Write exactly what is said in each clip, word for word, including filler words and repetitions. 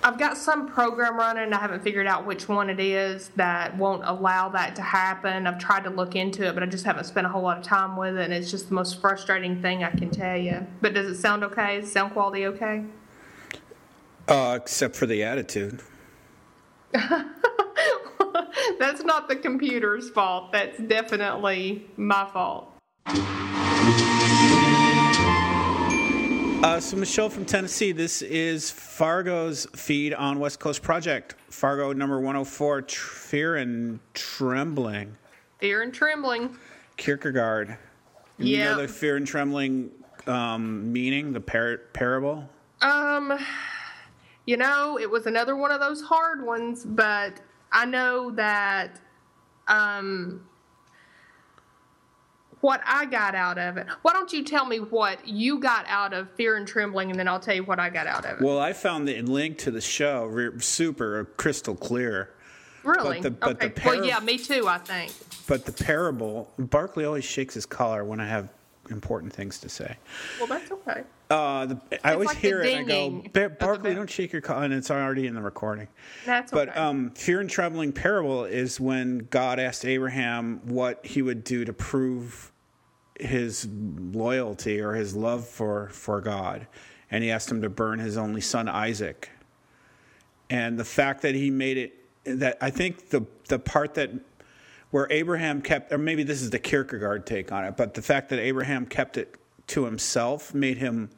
I've got some program running, and I haven't figured out which one it is that won't allow that to happen. I've tried to look into it, but I just haven't spent a whole lot of time with it, and it's just the most frustrating thing I can tell you. But does it sound okay? Is sound quality okay? Uh, except for the attitude. That's not the computer's fault. That's definitely my fault. Uh, so, Michelle from Tennessee, this is Fargo's feed on West Coast Project. Fargo number one oh four, tr- Fear and Trembling. Fear and Trembling. Kierkegaard. Yeah. You know the Fear and Trembling um, meaning, the par- parable? Um, you know, it was another one of those hard ones, but I know that um, what I got out of it. Why don't you tell me what you got out of Fear and Trembling, and then I'll tell you what I got out of it. Well, I found the link to the show re- super crystal clear. Really? But the, but okay. the par- well, yeah, me too, I think. But the parable, Barkley always shakes his collar when I have important things to say. Well, that's okay. Uh, the, I always like hear it and I go, Barkley, okay. don't shake your collar, and it's already in the recording. That's but, okay. But um, Fear and Trembling parable is when God asked Abraham what he would do to prove his loyalty or his love for, for God. And he asked him to burn his only son, Isaac. And the fact that he made it, that I think the the part that where Abraham kept, or maybe this is the Kierkegaard take on it, but the fact that Abraham kept it to himself made him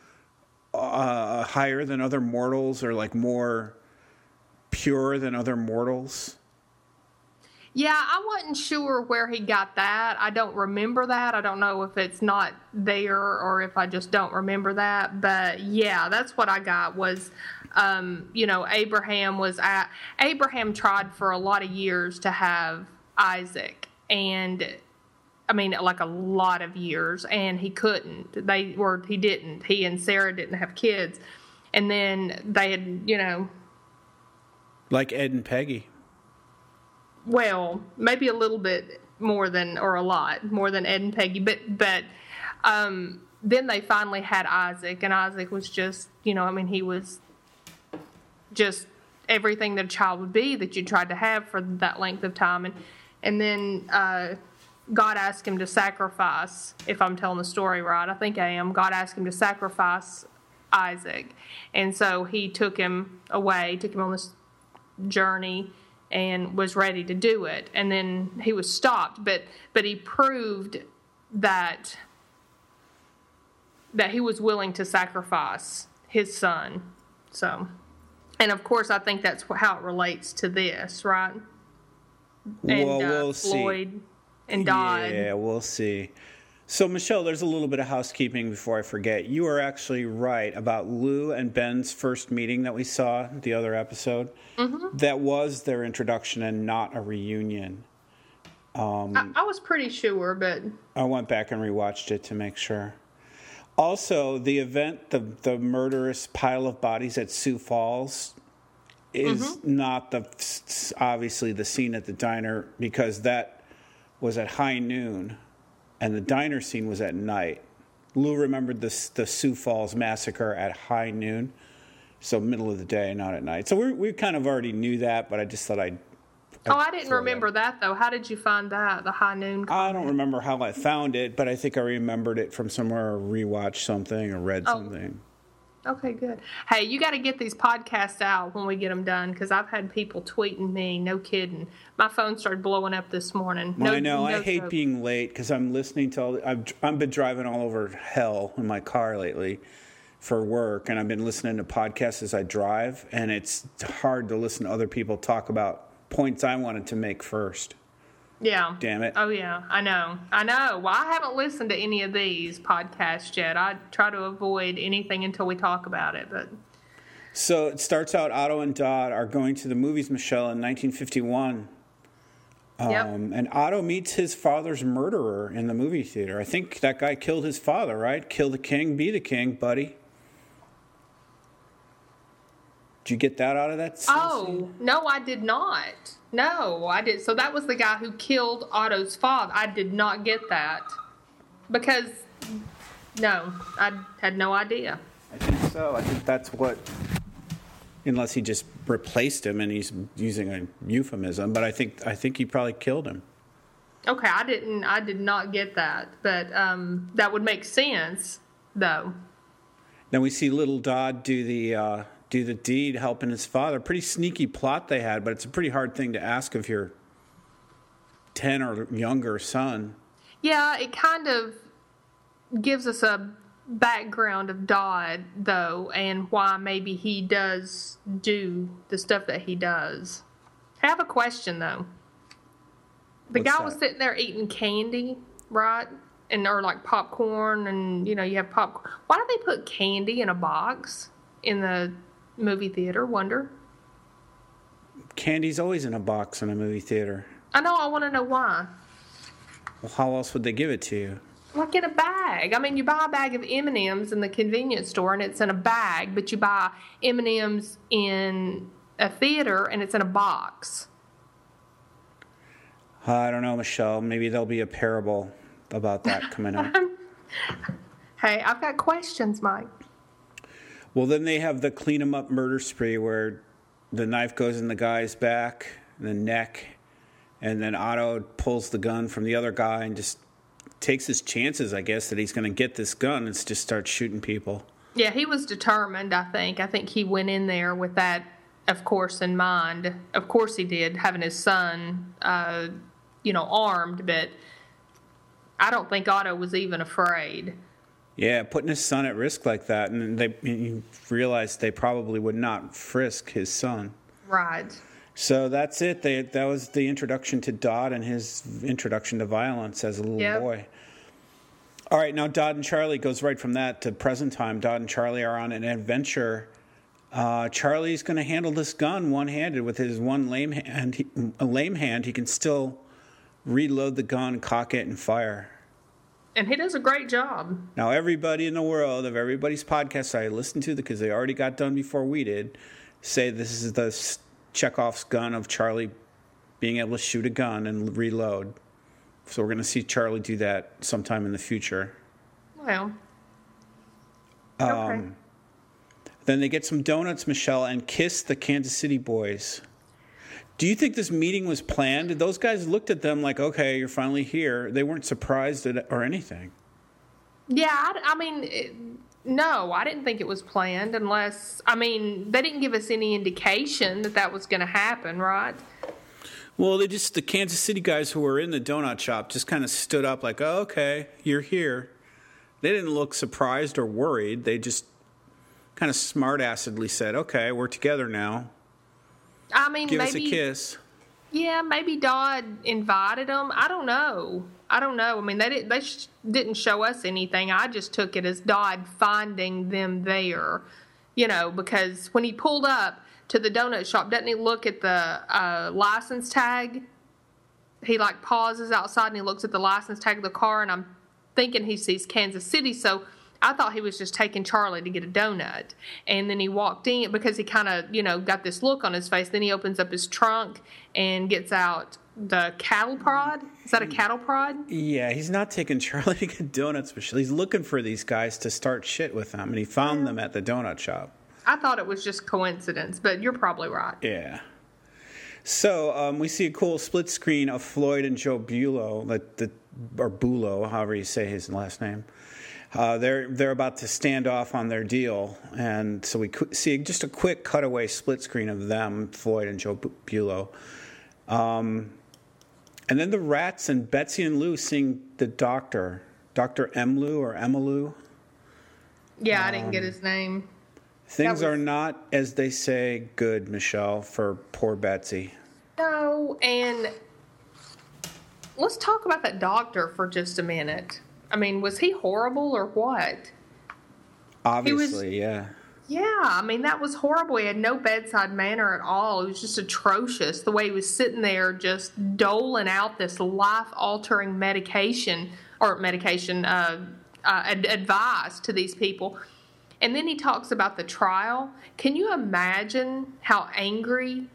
uh, higher than other mortals, or like more pure than other mortals. Yeah, I wasn't sure where he got that. I don't remember that. I don't know if it's not there or if I just don't remember that. But yeah, that's what I got was, um, you know, Abraham was at, Abraham tried for a lot of years to have Isaac, and I mean, like a lot of years, and he couldn't. They or he didn't. He and Sarah didn't have kids, and then they had, you know, like Ed and Peggy. Well, maybe a little bit more than, or a lot more than Ed and Peggy, but but um, then they finally had Isaac, and Isaac was just, you know, I mean, he was just everything that a child would be that you tried to have for that length of time, and and then uh, God asked him to sacrifice. If I'm telling the story right, I think I am. God asked him to sacrifice Isaac, and so he took him away, took him on this journey, and was ready to do it, and then he was stopped, but but he proved that that he was willing to sacrifice his son. So, and of course, I think that's how it relates to this, right? And well, we'll uh, Floyd see. and Dodd. Yeah, we'll see. So, Michelle, there's a little bit of housekeeping before I forget. You are actually right about Lou and Ben's first meeting that we saw, the other episode. Mm-hmm. That was their introduction and not a reunion. Um, I, I was pretty sure, but... I went back and rewatched it to make sure. Also, the event, the, the murderous pile of bodies at Sioux Falls, is mm-hmm. not the obviously the scene at the diner, because that was at high noon. And the diner scene was at night. Lou remembered the, the Sioux Falls massacre at high noon. So middle of the day, not at night. So we we kind of already knew that, but I just thought I'd... I'd oh, I didn't remember that. that, though. How did you find that, the high noon comment? I don't remember how I found it, but I think I remembered it from somewhere, or rewatched something, or read oh. something. Okay, good. Hey, you got to get these podcasts out when we get them done, because I've had people tweeting me. No kidding. My phone started blowing up this morning. No, I know. no I hate joke. being late, because I'm listening to all... The, I've, I've been driving all over hell in my car lately for work, and I've been listening to podcasts as I drive, and it's hard to listen to other people talk about points I wanted to make first. Yeah. Damn it. Oh, yeah. I know. I know. Well, I haven't listened to any of these podcasts yet. I try to avoid anything until we talk about it. But so it starts out, Otto and Dodd are going to the movies, Michelle, in nineteen fifty-one. Um, yep. And Otto meets his father's murderer in the movie theater. I think that guy killed his father, right? Kill the king, be the king, buddy. Did you get that out of that scene? Oh, no, I did not. No, I did. So that was the guy who killed Otto's father. I did not get that. Because, no, I had no idea. I think so. I think that's what unless he just replaced him and he's using a euphemism. But I think I think he probably killed him. Okay, I didn't. I did not get that, but um, that would make sense, though. Then we see little Dodd do the uh, do the deed, helping his father. Pretty sneaky plot they had, but it's a pretty hard thing to ask of your ten or younger son. Yeah, it kind of gives us a background of Dodd, though, and why maybe he does do the stuff that he does. I have a question, though. The What's guy that? was sitting there eating candy, right? And or like popcorn, and you know you have popcorn. Why do they put candy in a box in the movie theater? Wonder. Candy's always in a box in a movie theater. I know. I want to know why. Well, how else would they give it to you? Like in a bag. I mean, you buy a bag of M and M's in the convenience store, and it's in a bag. But you buy M and M's in a theater, and it's in a box. Uh, I don't know, Michelle. Maybe there'll be a parable about that coming up. Hey, I've got questions, Mike. Well, then they have the clean 'em up murder spree where the knife goes in the guy's back, the neck, and then Otto pulls the gun from the other guy and just takes his chances, I guess, that he's going to get this gun and just starts shooting people. Yeah, he was determined, I think. I think he went in there with that, of course, in mind. Of course he did, having his son, uh, you know, armed, but I don't think Otto was even afraid. Yeah, putting his son at risk like that, and they you realize they probably would not frisk his son. Right. So that's it. They, that was the introduction to Dodd and his introduction to violence as a little Yep. boy. All right, now Dodd and Charlie goes right from that to present time. Dodd and Charlie are on an adventure. Uh, Charlie's going to handle this gun one-handed with his one lame hand. He, a lame hand, he can still reload the gun, cock it, and fire. And he does a great job. Now, everybody in the world, of everybody's podcast I listened to, because they already got done before we did, say this is the Chekhov's gun of Charlie being able to shoot a gun and reload. So we're going to see Charlie do that sometime in the future. Well, okay. Um, then they get some donuts, Michelle, and kiss the Kansas City boys. Do you think this meeting was planned? Those guys looked at them like, okay, you're finally here. They weren't surprised at, or anything. Yeah, I, I mean, it, no, I didn't think it was planned unless, I mean, they didn't give us any indication that that was going to happen, right? Well, they just, the Kansas City guys who were in the donut shop just kind of stood up like, oh, okay, you're here. They didn't look surprised or worried. They just kind of smart-assedly said, okay, we're together now. I mean, Give maybe, us a kiss. Yeah, maybe Dodd invited them. I don't know. I don't know. I mean, they didn't. They sh- didn't show us anything. I just took it as Dodd finding them there. You know, because when he pulled up to the donut shop, doesn't he look at the uh, license tag? He like pauses outside and he looks at the license tag of the car, and I'm thinking he sees Kansas City. So I thought he was just taking Charlie to get a donut. And then he walked in because he kind of, you know, got this look on his face. Then he opens up his trunk and gets out the cattle prod. Is that a cattle prod? Yeah, he's not taking Charlie to get donuts, but he's looking for these guys to start shit with them, and he found yeah. them at the donut shop. I thought it was just coincidence, but you're probably right. Yeah. So um, we see a cool split screen of Floyd and Joe Bulow, the, the, or Bulow, however you say his last name. Uh, they're they're about to stand off on their deal, and so we see just a quick cutaway split screen of them, Floyd and Joe Bulow. Um, and then the Rats and Betsy and Lou seeing the doctor, Doctor Emlu or Emalu. Yeah, um, I didn't get his name. Things was... are not, as they say, good, Michelle, for poor Betsy. No, and let's talk about that doctor for just a minute. I mean, was he horrible or what? Obviously, was, yeah. Yeah, I mean, that was horrible. He had no bedside manner at all. It was just atrocious the way he was sitting there just doling out this life-altering medication, or medication uh, uh, ad- advice to these people. And then he talks about the trial. Can you imagine how angry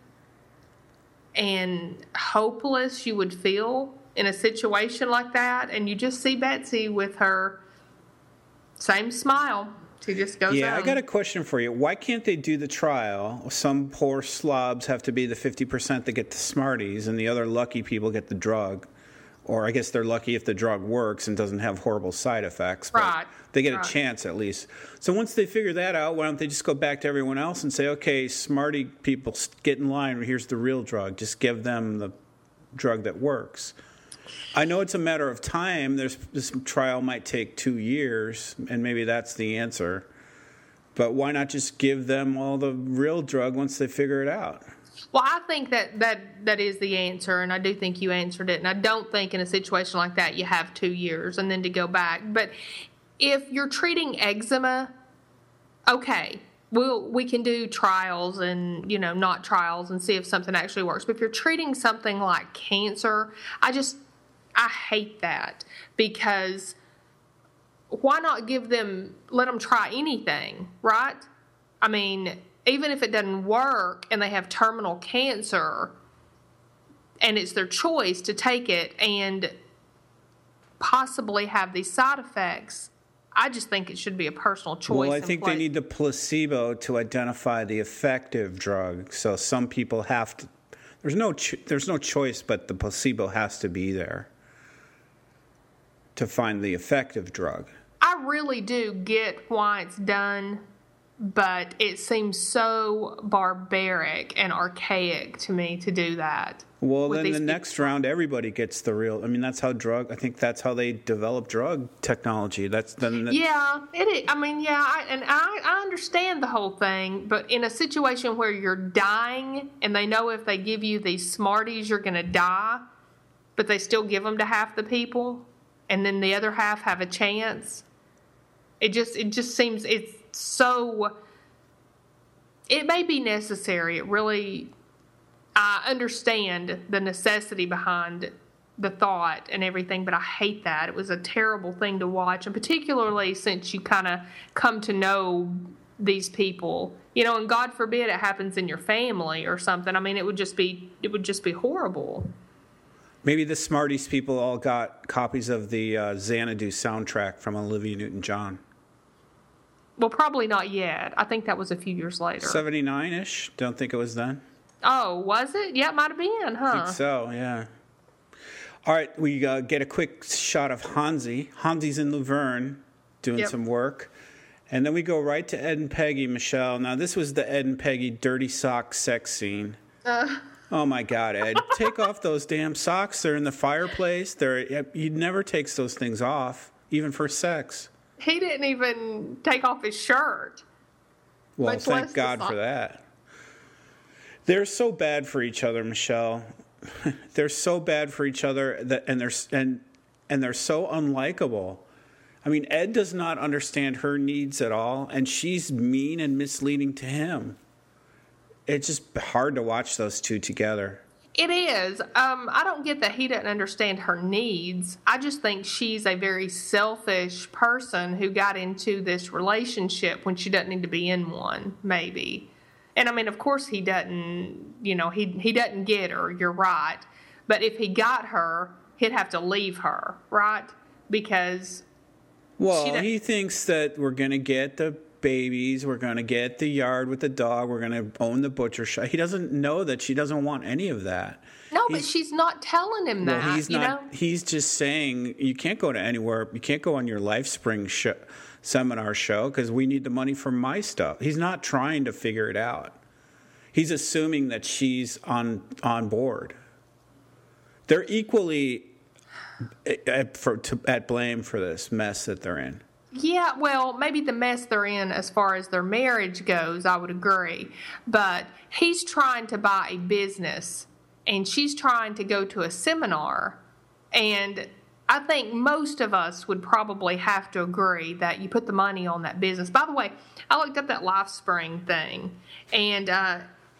and hopeless you would feel in a situation like that? And you just see Betsy with her same smile, He just goes Yeah, home. I got a question for you. Why can't they do the trial? Some poor slobs have to be the fifty percent that get the Smarties, and the other lucky people get the drug. Or I guess they're lucky if the drug works and doesn't have horrible side effects. But Right. they get right. a chance at least. So once they figure that out, why don't they just go back to everyone else and say, okay, Smartie people, get in line. Here's the real drug. Just give them the drug that works. I know it's a matter of time. There's, this trial might take two years, and maybe that's the answer. But why not just give them all the real drug once they figure it out? Well, I think that, that that is the answer, and I do think you answered it. And I don't think in a situation like that you have two years and then to go back. But if you're treating eczema, okay, we'll, we can do trials and, you know, not trials and see if something actually works. But if you're treating something like cancer, I just, I hate that, because why not give them, let them try anything, right? I mean, even if it doesn't work and they have terminal cancer and it's their choice to take it and possibly have these side effects, I just think it should be a personal choice. Well, I think they need the placebo to identify the effective drug. So some people have to, there's no, ch- there's no choice, but the placebo has to be there to find the effective drug. I really do get why it's done, but it seems so barbaric and archaic to me to do that. Well, then the next round, everybody gets the real. I mean, that's how drug. I think that's how they develop drug technology. That's then. The, yeah, it is. I mean, yeah, I, and I, I understand the whole thing, but in a situation where you're dying and they know if they give you these Smarties, you're going to die, but they still give them to half the people, and then the other half have a chance. It just, it just seems it's so. It may be necessary. It really. I understand the necessity behind the thought and everything, but I hate that. It was a terrible thing to watch, and particularly since you kind of come to know these people, you know, and God forbid it happens in your family or something. I mean, it would just be, it would just be horrible. Maybe the Smarties people all got copies of the uh, Xanadu soundtrack from Olivia Newton-John. Well, probably not yet. I think that was a few years later. seventy-nine-ish? Don't think it was then. Oh, was it? Yeah, it might have been, huh? I think so, yeah. All right, we uh, get a quick shot of Hansi. Hansi's in Luverne doing Yep. some work. And then we go right to Ed and Peggy, Michelle. Now, this was the Ed and Peggy dirty sock sex scene. Uh. Oh, my God, Ed. Take off those damn socks. They're in the fireplace. They're, he never takes those things off, even for sex. He didn't even take off his shirt. Well, Much less thank the God sock. for that. They're so bad for each other, Michelle. They're so bad for each other, that, and they're and and they're so unlikable. I mean, Ed does not understand her needs at all, and she's mean and misleading to him. It's just hard to watch those two together. It is. Um, I don't get that he doesn't understand her needs. I just think she's a very selfish person who got into this relationship when she doesn't need to be in one, maybe. And I mean, of course he doesn't, you know, he he doesn't get her, you're right. But if he got her, he'd have to leave her, right? Because Well, he thinks that we're going to get the babies, we're going to get the yard with the dog, we're going to own the butcher shop. He doesn't know that she doesn't want any of that. No, He's- but she's not telling him that, Well, he's you not. know? He's just saying you can't go to anywhere. You can't go on your LifeSpring show, seminar show because we need the money for my stuff. He's not trying to figure it out. He's assuming that she's on on board. They're equally at, for, to, at blame for this mess that they're in. Yeah, well, maybe the mess they're in as far as their marriage goes, I would agree. But he's trying to buy a business, and she's trying to go to a seminar. And I think most of us would probably have to agree that you put the money on that business. By the way, I looked up that LifeSpring thing, and uh,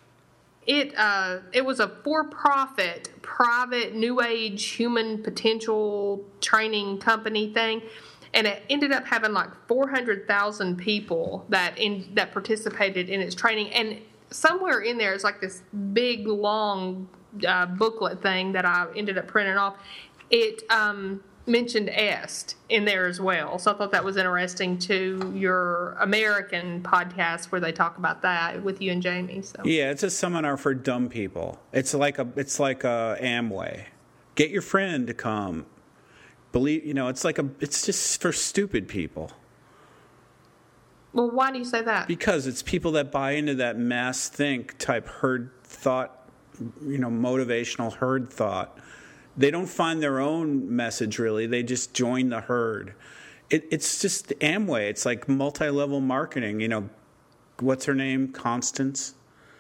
it uh, it was a for-profit, private, new age human potential training company thing. And it ended up having like four hundred thousand people that in that participated in its training. And somewhere in there is like this big, long uh, booklet thing that I ended up printing off. It um, mentioned est in there as well. So I thought that was interesting to your American podcast where they talk about that with you and Jamie. So yeah, it's a seminar for dumb people. It's like a it's like a Amway. Get your friend to come. Believe you know, it's like a it's just for stupid people. Well, why do you say that? Because it's people that buy into that mass think type herd thought, you know, motivational herd thought. They don't find their own message, really. They just join the herd. It, it's just Amway. It's like multi-level marketing. You know, what's her name? Constance?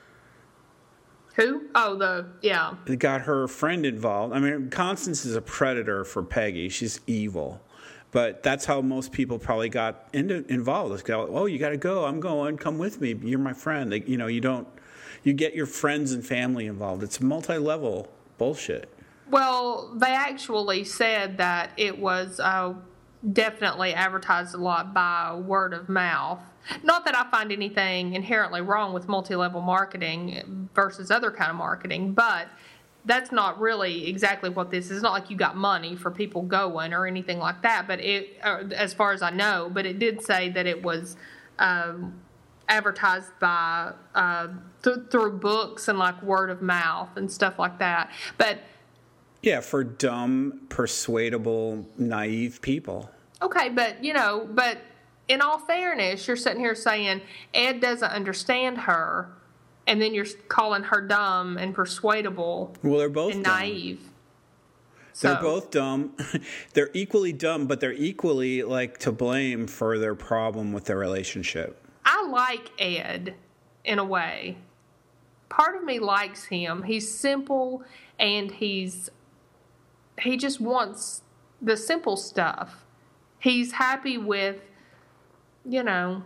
Who? Oh, the, yeah. They got her friend involved. I mean, Constance is a predator for Peggy. She's evil. But that's how most people probably got into, involved. They go, oh, you got to go. I'm going. Come with me. You're my friend. They, you know, you don't, you get your friends and family involved. It's multi-level bullshit. Well, they actually said that it was uh, definitely advertised a lot by word of mouth. Not that I find anything inherently wrong with multi-level marketing versus other kind of marketing, but that's not really exactly what this is. It's not like you got money for people going or anything like that, but it, uh, as far as I know, but it did say that it was um, advertised by uh, th- through books and like word of mouth and stuff like that. But yeah, for dumb, persuadable, naive people. Okay, but, you know, but in all fairness, you're sitting here saying Ed doesn't understand her, and then you're calling her dumb and persuadable well, they're both and dumb. naive. They're So, both dumb. They're equally dumb, but they're equally, like, to blame for their problem with their relationship. I like Ed in a way. Part of me likes him. He's simple, and he's he just wants the simple stuff. He's happy with, you know,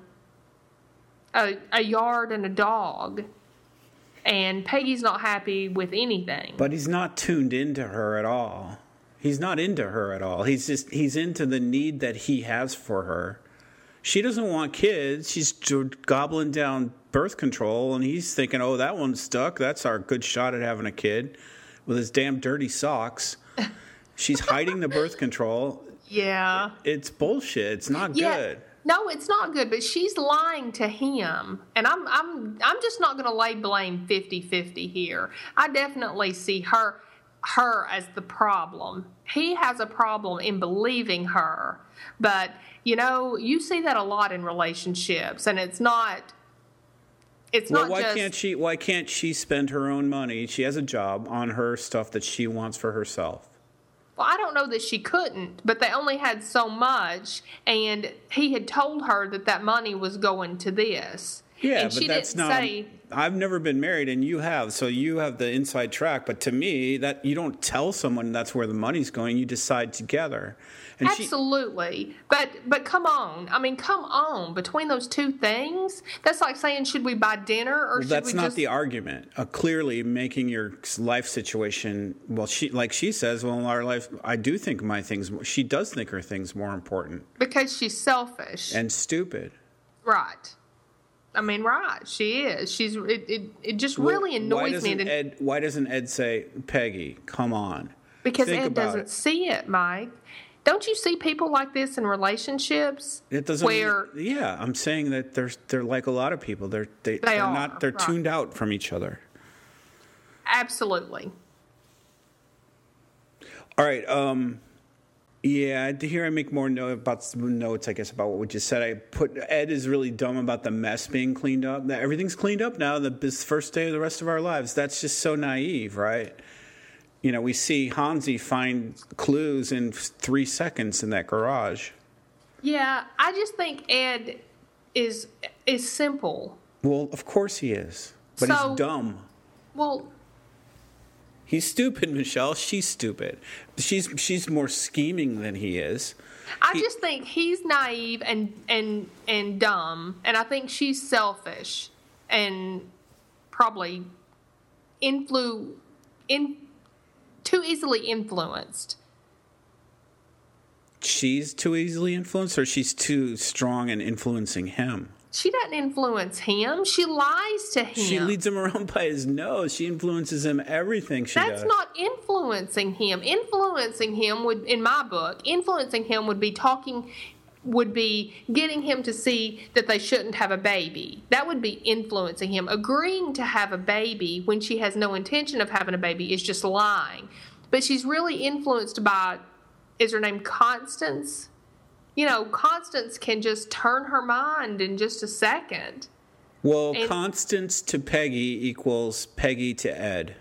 a, a yard and a dog. And Peggy's not happy with anything. But he's not tuned into her at all. He's not into her at all. He's just he's into the need that he has for her. She doesn't want kids. She's gobbling down birth control, and he's thinking, oh, that one's stuck. That's our good shot at having a kid with his damn dirty socks. She's hiding the birth control. Yeah. It's bullshit. It's not Yeah. good. No, it's not good, but she's lying to him. And I'm I'm I'm just not going to lay blame fifty-fifty here. I definitely see her her as the problem. He has a problem in believing her. But, you know, you see that a lot in relationships, and it's not it's Well, not why just can't she why can't she spend her own money? She has a job on her stuff that she wants for herself. Well, I don't know that she couldn't, but they only had so much, and he had told her that that money was going to this. Yeah, and but she that's didn't not. say, I've never been married, and you have, so you have the inside track. But to me, that you don't tell someone that's where the money's going. You decide together. And absolutely. She, but but come on. I mean, come on. Between those two things, that's like saying, should we buy dinner or well, should that's we not just... the argument. Uh, clearly, making your life situation. Well, she like she says. Well, in our life, I do think my things. She does think her things more important because she's selfish and stupid. Right. I mean, right. She is. She's. It. It, it just Well, really annoys why me. Doesn't Ed, why doesn't Ed say, Peggy, come on? Because Think Ed about doesn't it. see it, Mike. Don't you see people like this in relationships? It doesn't. Where yeah, I'm saying that they're they're like a lot of people. They're they, They they're are, not. They're right. tuned out from each other. absolutely. All right. Um, yeah. Here I make more note about some notes. I guess about what we just said. I put Ed is really dumb about the mess being cleaned up. That everything's cleaned up now. The this first day of the rest of our lives. That's just so naive, right? You know, we see Hansi find clues in three seconds in that garage. Yeah, I just think Ed is is simple. Well, of course he is, but So- he's dumb. Well, He's stupid, Michelle. She's stupid. She's she's more scheming than he is. I He- just think he's naive and and and dumb, and I think she's selfish and probably influ in too easily influenced. She's too easily influenced, or she's too strong in influencing him. She doesn't influence him. She lies to him. She leads him around by his nose. She influences him everything she That's does. not influencing him. Influencing him would, in my book, influencing him would be talking, would be getting him to see that they shouldn't have a baby. That would be influencing him. Agreeing to have a baby when she has no intention of having a baby is just lying. But she's really influenced by, is her name Constance? You know, Constance can just turn her mind in just a second. Well, and, Constance to Peggy equals Peggy to Ed.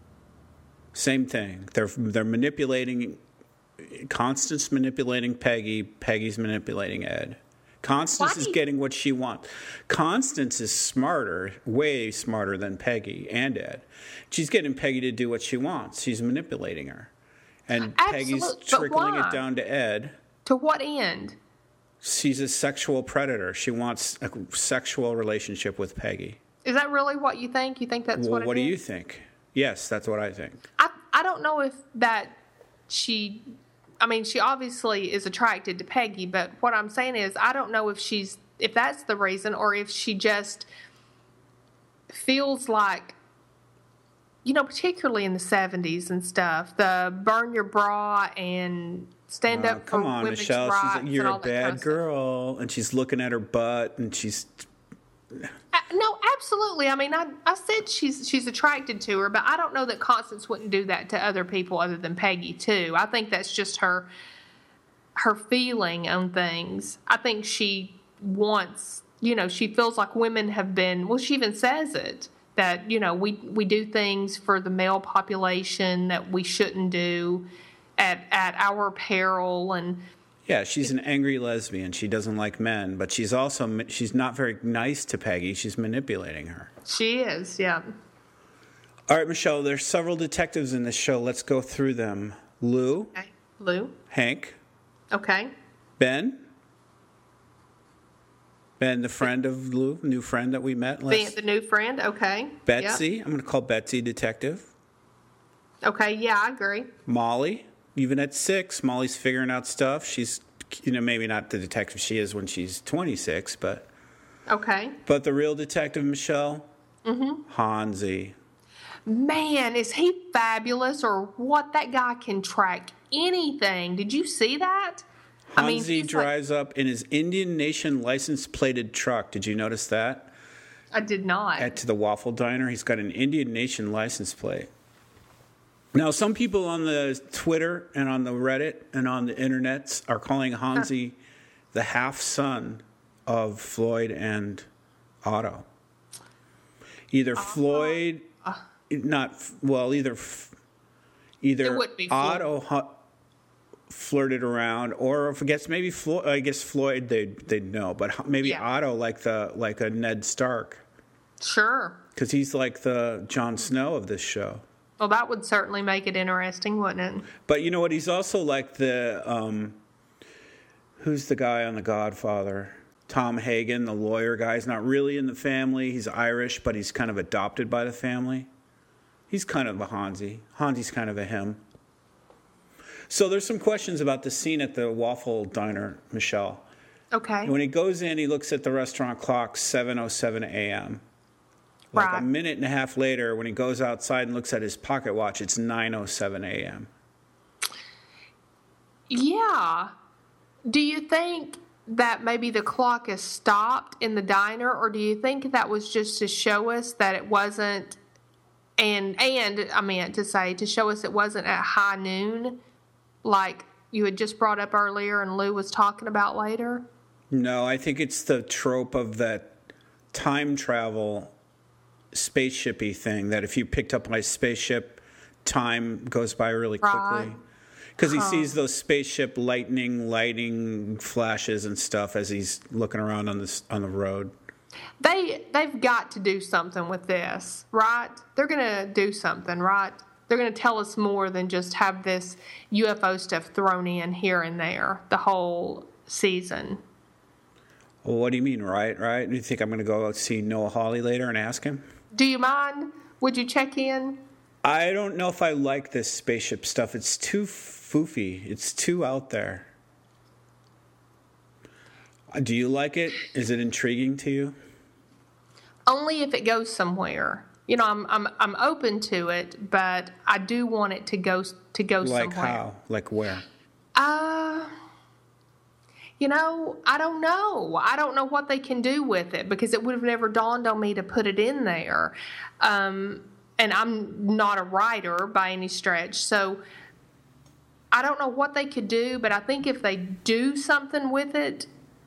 Same thing. They're they're manipulating. Constance manipulating Peggy. Peggy's manipulating Ed. Constance why? is getting what she wants. Constance is smarter, way smarter than Peggy and Ed. She's getting Peggy to do what she wants. She's manipulating her. And Absolute, Peggy's trickling it down to Ed. To what end? She's a sexual predator. She wants a sexual relationship with Peggy. Is that really what you think? You think that's well, what it what is? do you think? Yes, that's what I think. I, I don't know if that she, I mean, she obviously is attracted to Peggy, but what I'm saying is I don't know if she's, if that's the reason or if she just feels like, you know, particularly in the seventies and stuff, the burn your bra and stand Oh, up for come on, women's Michelle. rights She's like, you're and a all that bad kind of girl, and she's looking at her butt, and she's. stuff. Uh, no, absolutely. I mean, I I said she's she's attracted to her, but I don't know that Constance wouldn't do that to other people other than Peggy too. I think that's just her her feeling on things. I think she wants, you know, she feels like women have been. Well, she even says it. That, you know, we, we do things for the male population that we shouldn't do at at our peril. And Yeah, she's an angry lesbian. She doesn't like men, but she's also she's not very nice to Peggy. She's manipulating her. She is, yeah. All right, Michelle, there's several detectives in this show. Let's go through them. Lou. Okay. Lou. Hank. Okay. Ben. Ben, the friend of Lou, new friend that we met last. The, the new friend, okay. Betsy. Yep. I'm going to call Betsy detective. Okay, yeah, I agree. Molly. Even at six, Molly's figuring out stuff. She's, you know, maybe not the detective she is when she's twenty-six, but. Okay. But the real detective, Michelle. Mm-hmm. Hansi. Man, is he fabulous or what? That guy can track anything. Did you see that? Hansi I mean, he's drives like, up in his Indian Nation license-plated truck. Did you notice that? I did not. At to the Waffle Diner, he's got an Indian Nation license plate. Now, some people on the Twitter and on the Reddit and on the internets are calling Hansi huh. the half-son of Floyd and Otto. Either uh, Floyd, uh, not, well, either, either Otto hu- flirted around, or if I guess maybe Floyd, I guess Floyd they'd, they'd know, but maybe yeah. Otto like the like a Ned Stark. Sure. Because he's like the Jon Snow of this show. Well, that would certainly make it interesting, wouldn't it? But you know what? He's also like the, um, who's the guy on The Godfather? Tom Hagen, the lawyer guy. He's not really in the family. He's Irish, but he's kind of adopted by the family. He's kind of a Hansi. Hansi's kind of a him. So there's some questions about the scene at the Waffle Diner, Michelle. Okay. And when he goes in, he looks at the restaurant clock, seven oh seven a.m. Like right. a minute and a half later, when he goes outside and looks at his pocket watch, it's nine oh seven a.m. Yeah. Do you think that maybe the clock is stopped in the diner, or do you think that was just to show us that it wasn't, and, and I meant to say, to show us it wasn't at high noon, like you had just brought up earlier and Lou was talking about later? No, I think it's the trope of that time travel spaceship-y thing, that if you picked up my spaceship, time goes by really quickly. Right. Because he huh. sees those spaceship lightning, lighting flashes and stuff as he's looking around on this on the road. They they've got to do something with this, right? They're gonna do something, right? They're gonna tell us more than just have this U F O stuff thrown in here and there the whole season. Well, what do you mean, right? Right? Do you think I'm gonna go out see Noah Hawley later and ask him? Do you mind? Would you check in? I don't know if I like this spaceship stuff. It's too foofy. It's too out there. Do you like it? Is it intriguing to you? Only if it goes somewhere. You know, I'm I'm I'm open to it, but I do want it to go to go like somewhere. Like how? Like where? Uh, you know, I don't know. I don't know what they can do with it because it would have never dawned on me to put it in there. Um, and I'm not a writer by any stretch, so I don't know what they could do, but I think if they do something with it,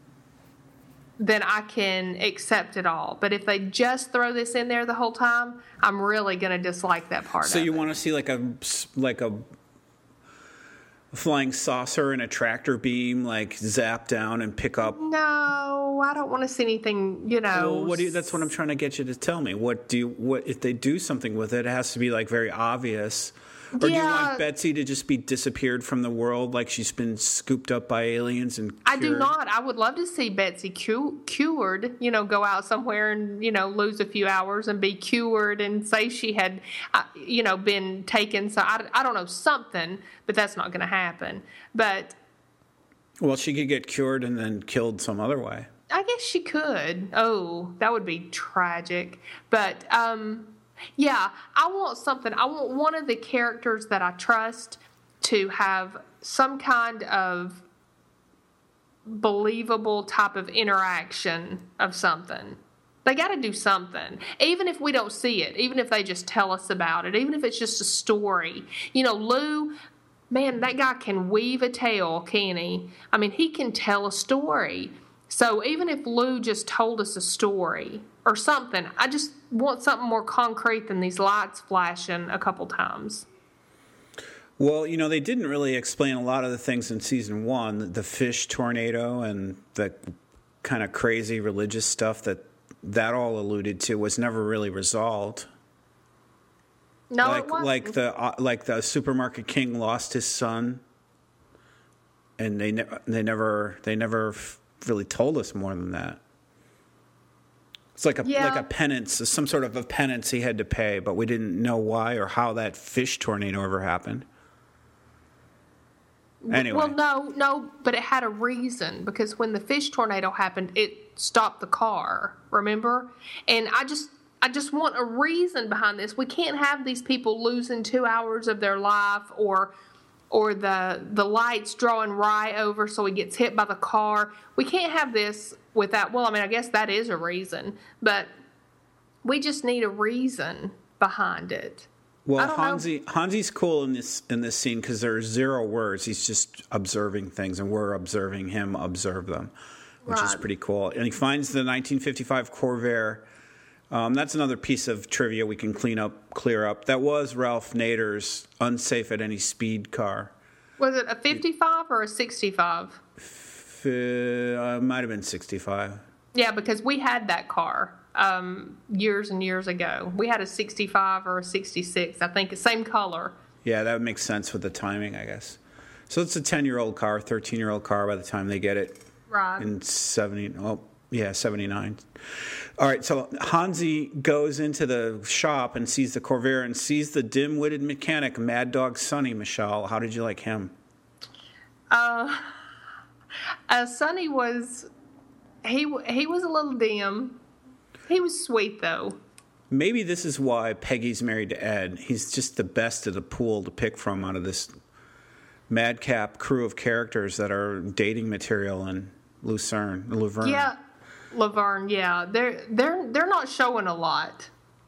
then I can accept it all. But if they just throw this in there the whole time, I'm really going to dislike that part So of you it. want to see like a like a flying saucer and a tractor beam like zap down and pick up? No, I don't want to see anything, you know. Well, what do you, that's what I'm trying to get you to tell me. What do you, what if they do something with it? It has to be like very obvious. Or do you Yeah. want Betsy to just be disappeared from the world like she's been scooped up by aliens and cured? I do not. I would love to see Betsy cu- cured, you know, go out somewhere and, you know, lose a few hours and be cured and say she had, uh, you know, been taken. So I, I don't know, something, but that's not going to happen. But Well, she could get cured and then killed some other way. I guess she could. Oh, that would be tragic. But, um... yeah, I want something. I want one of the characters that I trust to have some kind of believable type of interaction of something. They got to do something. Even if we don't see it, even if they just tell us about it, even if it's just a story. You know, Lou, man, that guy can weave a tale, can he? I mean, he can tell a story. So even if Lou just told us a story or something, I just want something more concrete than these lights flashing a couple times. Well, you know, they didn't really explain a lot of the things in season one, the fish tornado and the kind of crazy religious stuff that that all alluded to was never really resolved. No, like it wasn't. like the uh, like the supermarket king lost his son, and they ne- they never they never f- really told us more than that. It's like a Yeah. like a penance, some sort of a penance he had to pay, but we didn't know why or how that fish tornado ever happened. Anyway, Well, no, no, but it had a reason because when the fish tornado happened, it stopped the car, remember? And I just I just want a reason behind this. We can't have these people losing two hours of their life or or the the lights drawing Rye over so he gets hit by the car. We can't have this without, well, I mean, I guess that is a reason, but we just need a reason behind it. well, I don't know. Hansi Hansi's cool in this in this scene because there's zero words. He's just observing things, and we're observing him observe them, which is Right. pretty cool. And he finds the nineteen fifty-five Corvair. Um, that's another piece of trivia we can clean up, clear up. That was Ralph Nader's unsafe at any speed car. Was it a fifty-five or a sixty-five? F- uh, might have been sixty-five. Yeah, because we had that car um, years and years ago. We had a sixty-five or a sixty-six, I think, same color. Yeah, that makes sense with the timing, I guess. So it's a ten-year-old car, thirteen-year-old car by the time they get it Right. in seventy. Oh, yeah, seventy-nine. All right, so Hansi goes into the shop and sees the Corvair and sees the dim-witted mechanic, Mad Dog Sonny. Michelle, how did you like him? Uh, uh, Sonny was, he he was a little dim. He was sweet, though. Maybe this is why Peggy's married to Ed. He's just the best of the pool to pick from out of this madcap crew of characters that are dating material in Lucerne, Laverne. Yeah, Laverne, yeah. They're, they're, they're not showing a lot.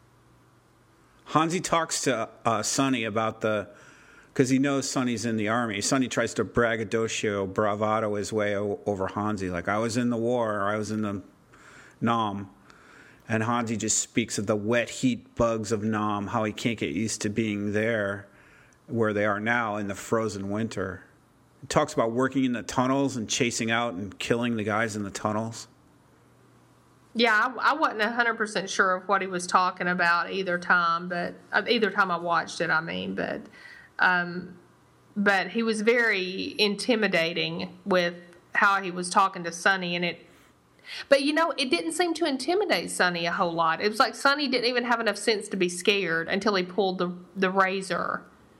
Hansi talks to uh, Sonny about the, because he knows Sonny's in the army. Sonny tries to braggadocio, bravado his way o- over Hansi. Like, I was in the war, or I was in the Nam. And Hansi just speaks of the wet heat bugs of Nam, how he can't get used to being there where they are now in the frozen winter. He talks about working in the tunnels and chasing out and killing the guys in the tunnels. Yeah, I, I wasn't one hundred percent sure of what he was talking about either time, but uh, either time I watched it, I mean, but um, but he was very intimidating with how he was talking to Sonny, and it. But you know, it didn't seem to intimidate Sonny a whole lot. It was like Sonny didn't even have enough sense to be scared until he pulled the the razor.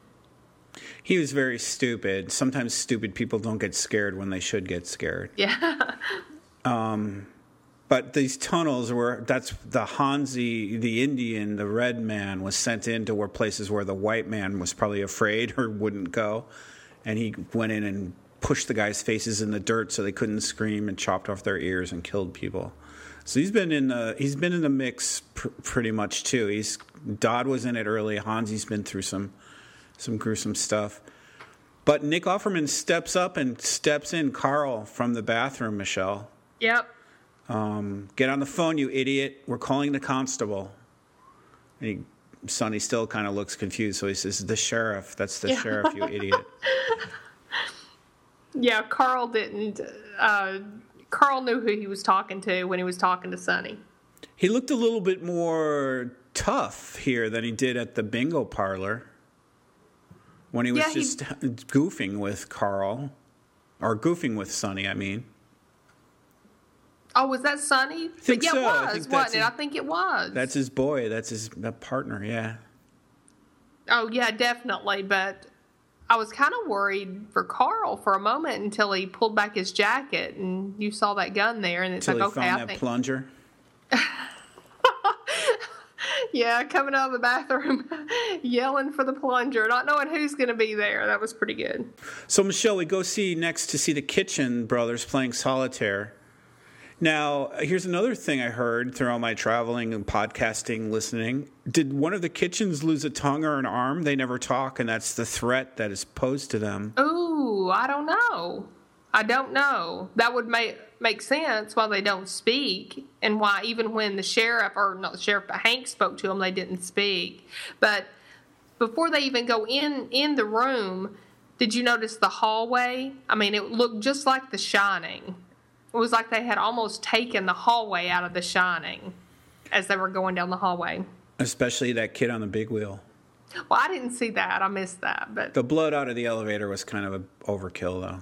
He was very stupid. Sometimes stupid people don't get scared when they should get scared. Yeah. Um, but these tunnels were, that's the Hansi, the Indian, the red man, was sent into were places where the white man was probably afraid or wouldn't go. And he went in and pushed the guys' faces in the dirt so they couldn't scream, and chopped off their ears and killed people. So he's been in the he's been in the mix pr- pretty much too. He's Dodd was in it early. Hansi's been through some some gruesome stuff. But Nick Offerman steps up and steps in Carl from the bathroom, Michelle. Yep. Um, get on the phone, you idiot. We're calling the constable. And he, Sonny still kind of looks confused, so he says, the sheriff. That's the yeah. sheriff, you idiot. Yeah, Carl didn't. Uh, Carl knew who he was talking to when he was talking to Sonny. He looked a little bit more tough here than he did at the bingo parlor. When he was yeah, just he... goofing with Carl. Or goofing with Sonny, I mean. Oh, was that Sonny? I think yeah, so. it was, I think wasn't his, it? I think it was. That's his boy. That's his that partner, yeah. Oh, yeah, definitely. But I was kind of worried for Carl for a moment until he pulled back his jacket and you saw that gun there. And it's until like, he okay, found I that think... plunger. Yeah, coming out of the bathroom, yelling for the plunger, not knowing who's going to be there. That was pretty good. So, Michelle, we go see next to see the Kitchen brothers playing solitaire. Now, here's another thing I heard through all my traveling and podcasting listening. Did one of the Kitchens lose a tongue or an arm? They never talk, and that's the threat that is posed to them. Ooh, I don't know. I don't know. That would make make sense why they don't speak, and why even when the sheriff, or not the sheriff, but Hank spoke to them, they didn't speak. But before they even go in, in the room, did you notice the hallway? I mean, it looked just like The Shining. It was like they had almost taken the hallway out of The Shining as they were going down the hallway. Especially that kid on the big wheel. Well, I didn't see that. I missed that. But the blood out of the elevator was kind of an overkill, though.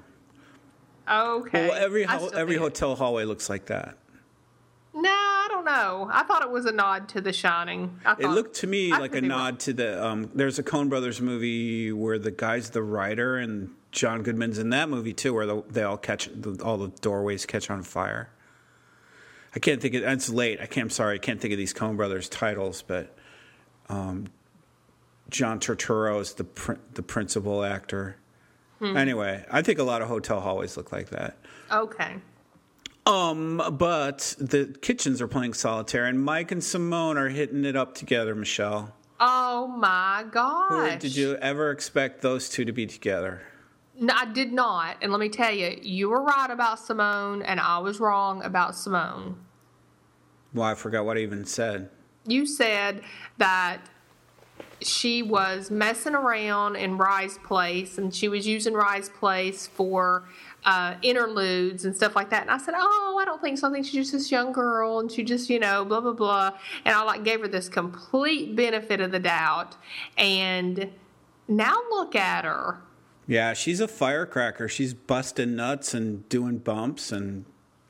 Okay. Well, every ho- every hotel hallway looks like that. No, I don't know. I thought it was a nod to The Shining. I it looked to me I like a nod wrong. to the. Um, there's a Coen Brothers movie where the guy's the writer, and John Goodman's in that movie too, where the, they all catch the, all the doorways catch on fire. I can't think of it's late. I can't. I'm sorry. I can't think of these Coen Brothers titles, but um, John Turturro is the pr- the principal actor. Hmm. Anyway, I think a lot of hotel hallways look like that. Okay. Um, but the Kitchens are playing solitaire, and Mike and Simone are hitting it up together, Michelle. Oh, my gosh. Who, did you ever expect those two to be together? No, I did not. And let me tell you, you were right about Simone, and I was wrong about Simone. Well, I forgot what I even said. You said that she was messing around in Rye's place, and she was using Rye's place for uh, interludes and stuff like that. And I said, oh, I don't think so. I think she's just this young girl, and she just, you know, blah, blah, blah. And I, like, gave her this complete benefit of the doubt. And now look at her. Yeah, she's a firecracker. She's busting nuts and doing bumps, and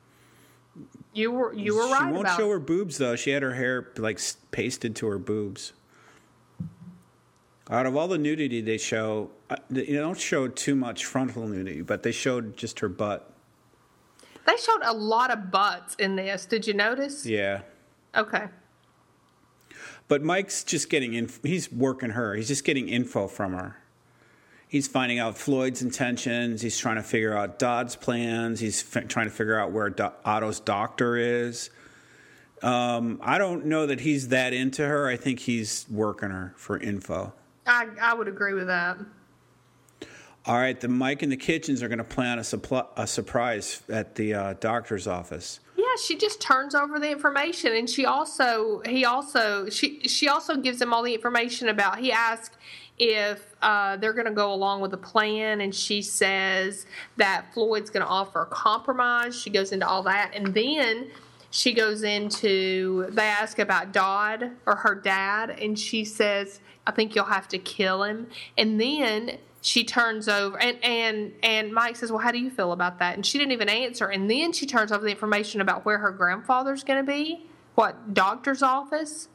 you were you were right about it. She won't show her boobs, though. She had her hair, like, pasted to her boobs. Out of all the nudity they show, they don't show too much frontal nudity, but they showed just her butt. They showed a lot of butts in this. Did you notice? Yeah. Okay. But Mike's just getting in. He's working her. He's just getting info from her. He's finding out Floyd's intentions. He's trying to figure out Dodd's plans. He's f- trying to figure out where Do- Otto's doctor is. Um, I don't know that he's that into her. I think he's working her for info. I, I would agree with that. All right, the Mike and the Kitchens are going to plan a, suppl- a surprise at the uh, doctor's office. Yeah, she just turns over the information, and she also he also she she also gives him all the information about. He asked if uh, they're going to go along with the plan, and she says that Floyd's going to offer a compromise. She goes into all that, and then she goes into, they ask about Dodd or her dad, and she says, I think you'll have to kill him. And then she turns over, and, and, and Mike says, well, how do you feel about that? And she didn't even answer. And then she turns over the information about where her grandfather's going to be. What, doctor's office?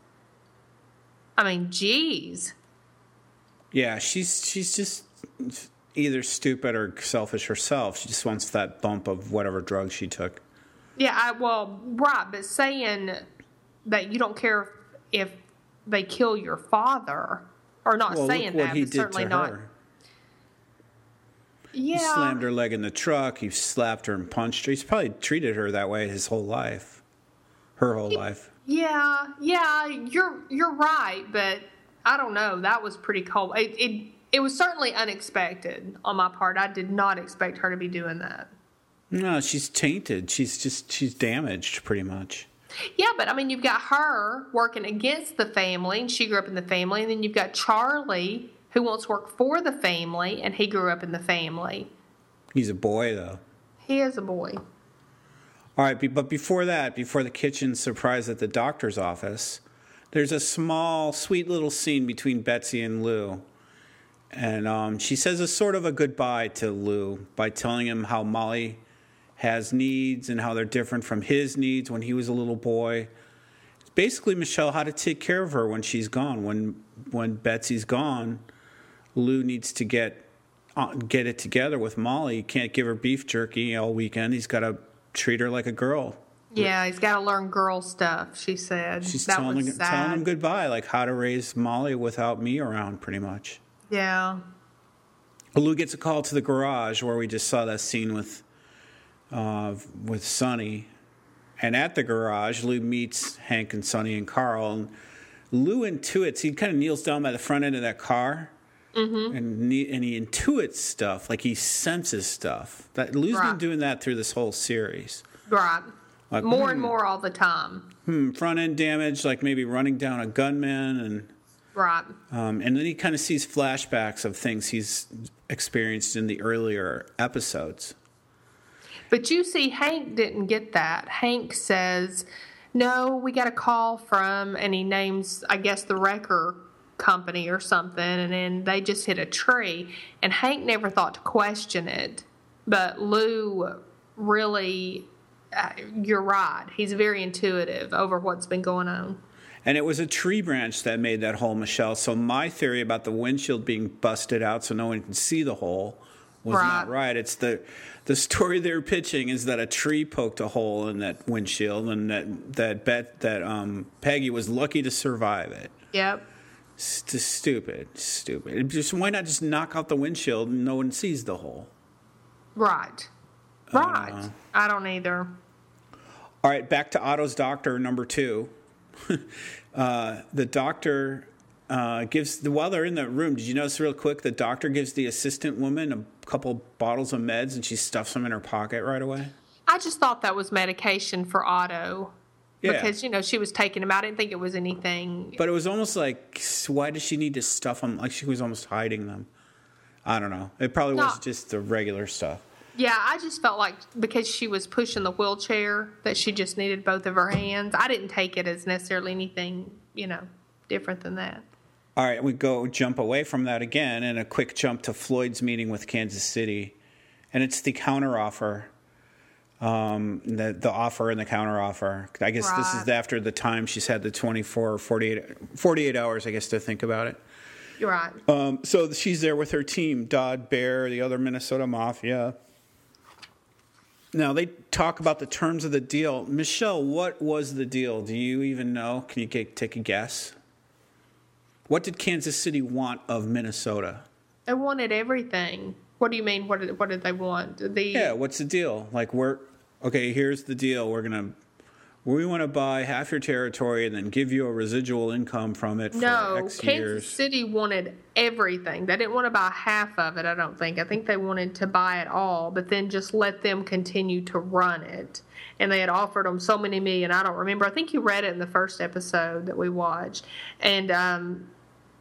I mean, geez. Yeah, she's she's just either stupid or selfish herself. She just wants that bump of whatever drug she took. Yeah, I, well, right, but saying that you don't care if they kill your father, or not well, saying look what that, he but did certainly to not. her. Yeah. He slammed her leg in the truck. He slapped her and punched her. He's probably treated her that way his whole life, her whole life. Yeah, yeah, you're you're right, but I don't know. That was pretty cold. It, it it was certainly unexpected on my part. I did not expect her to be doing that. No, she's tainted. She's just she's damaged pretty much. Yeah, but I mean, you've got her working against the family, and she grew up in the family, and then you've got Charlie, who wants to work for the family, and he grew up in the family. He's a boy, though. He is a boy. All right, but before that, before the kitchen surprise at the doctor's office, there's a small, sweet little scene between Betsy and Lou. And um, she says a sort of a goodbye to Lou by telling him how Molly has needs and how they're different from his needs when he was a little boy. It's basically, Michelle, how to take care of her when she's gone. When when Betsy's gone, Lou needs to get uh, get it together with Molly. He can't give her beef jerky all weekend. He's got to treat her like a girl. Yeah, he's got to learn girl stuff, she said. She's that telling, was him, sad. telling him goodbye, like how to raise Molly without me around, pretty much. Yeah. Lou gets a call to the garage where we just saw that scene with uh, with Sonny. And at the garage, Lou meets Hank and Sonny and Carl. And Lou intuits, he kind of kneels down by the front end of that car. Mm-hmm. And, he, and he intuits stuff, like he senses stuff. That Lou's right. been doing that through this whole series. Right. Like, more hmm, and more all the time. Hmm, front end damage, like maybe running down a gunman. And right. um, and then he kind of sees flashbacks of things he's experienced in the earlier episodes. But you see, Hank didn't get that. Hank says, no, we got a call from, and he names, I guess, the wrecker company or something, and then they just hit a tree. And Hank never thought to question it. But Lou really, uh, you're right. He's very intuitive over what's been going on. And it was a tree branch that made that hole, Michelle. So my theory about the windshield being busted out so no one can see the hole was right. not right. It's the the story they're pitching is that a tree poked a hole in that windshield, and that that bet that um, Peggy was lucky to survive it. Yep. St- stupid, stupid. Just why not just knock out the windshield and no one sees the hole? Right. Right. Uh, I don't either. All right, back to Otto's doctor number two. uh, the doctor. Uh, gives the, while they're in the room, did you notice real quick the doctor gives the assistant woman a couple bottles of meds and she stuffs them in her pocket right away? I just thought that was medication for Otto. Yeah. Because, you know, she was taking them. I didn't think it was anything. But it was almost like, why does she need to stuff them? Like she was almost hiding them. I don't know. It probably no. was just the regular stuff. Yeah, I just felt like because she was pushing the wheelchair that she just needed both of her hands. I didn't take it as necessarily anything, you know, different than that. All right, we go jump away from that again and a quick jump to Floyd's meeting with Kansas City. And it's the counteroffer, um, the, the offer and the counteroffer. I guess right. This is after the time she's had the twenty-four or forty-eight, forty-eight hours, I guess, to think about it. You're right. Um, so she's there with her team, Dodd, Bear, the other Minnesota Mafia. Now, they talk about the terms of the deal. Michelle, what was the deal? Do you even know? Can you get, take a guess? What did Kansas City want of Minnesota? They wanted everything. What do you mean? What did, what did they want? The yeah. What's the deal? Like we're okay. Here's the deal. We're gonna we want to buy half your territory and then give you a residual income from it for no, X Kansas years. City wanted everything. They didn't want to buy half of it. I don't think. I think they wanted to buy it all, but then just let them continue to run it. And they had offered them so many million. I don't remember. I think you read it in the first episode that we watched, and. um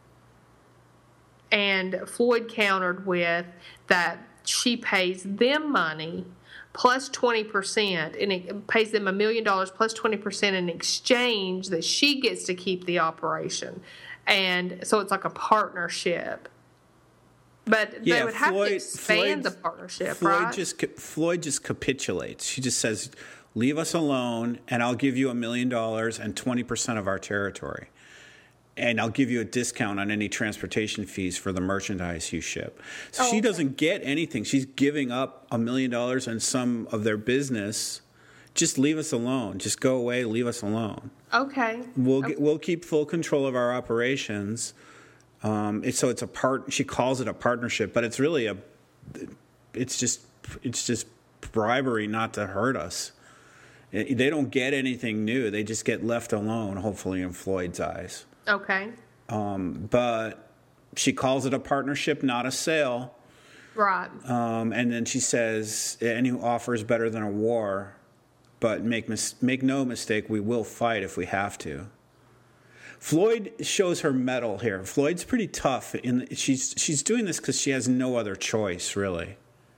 And Floyd countered with that she pays them money plus twenty percent, and it pays them a million dollars plus twenty percent in exchange that she gets to keep the operation. And so it's like a partnership. But yeah, they would have Floyd, to expand Floyd, the partnership, Floyd right? Just, Floyd just capitulates. She just says, leave us alone, and I'll give you a million dollars and twenty percent of our territory. And I'll give you a discount on any transportation fees for the merchandise you ship. So oh, she okay. doesn't get anything. She's giving up a million dollars and some of their business just leave us alone. Just go away, leave us alone. Okay. We'll okay. get, we'll keep full control of our operations. Um, it's, so it's a part. She calls it a partnership, but it's really a. It's just it's just bribery not to hurt us. They don't get anything new. They just get left alone. Hopefully, in Floyd's eyes. Okay. Um, but she calls it a partnership, not a sale. Right. Um, and then she says, "Any offer is better than a war." But make mis- make no mistake, we will fight if we have to. Floyd shows her mettle here. Floyd's pretty tough. In the, she's she's doing this because she has no other choice, really.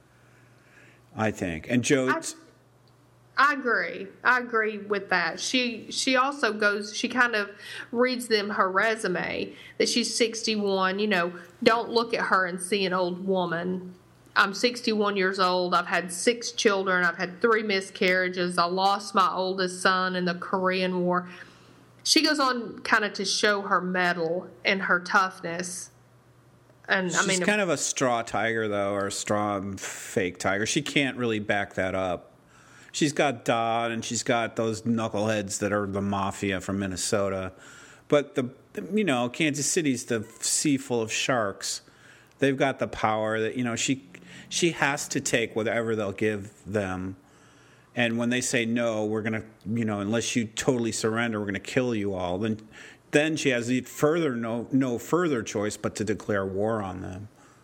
I think. And Joe. I, I agree. I agree with that. She she also goes. She kind of reads them her resume that she's sixty-one. You know, don't look at her and see an old woman. I'm sixty-one years old. I've had six children. I've had three miscarriages. I lost my oldest son in the Korean War. She goes on kind of to show her mettle and her toughness. And She's I mean, kind of a straw tiger, though, or a straw fake tiger. She can't really back that up. She's got Dodd, and she's got those knuckleheads that are the mafia from Minnesota. But the you know, Kansas City's the sea full of sharks. They've got the power that you know she. She has to take whatever they'll give them. And when they say, no, we're going to, you know, unless you totally surrender, we're going to kill you all, then then she has the further no no further choice but to declare war on them.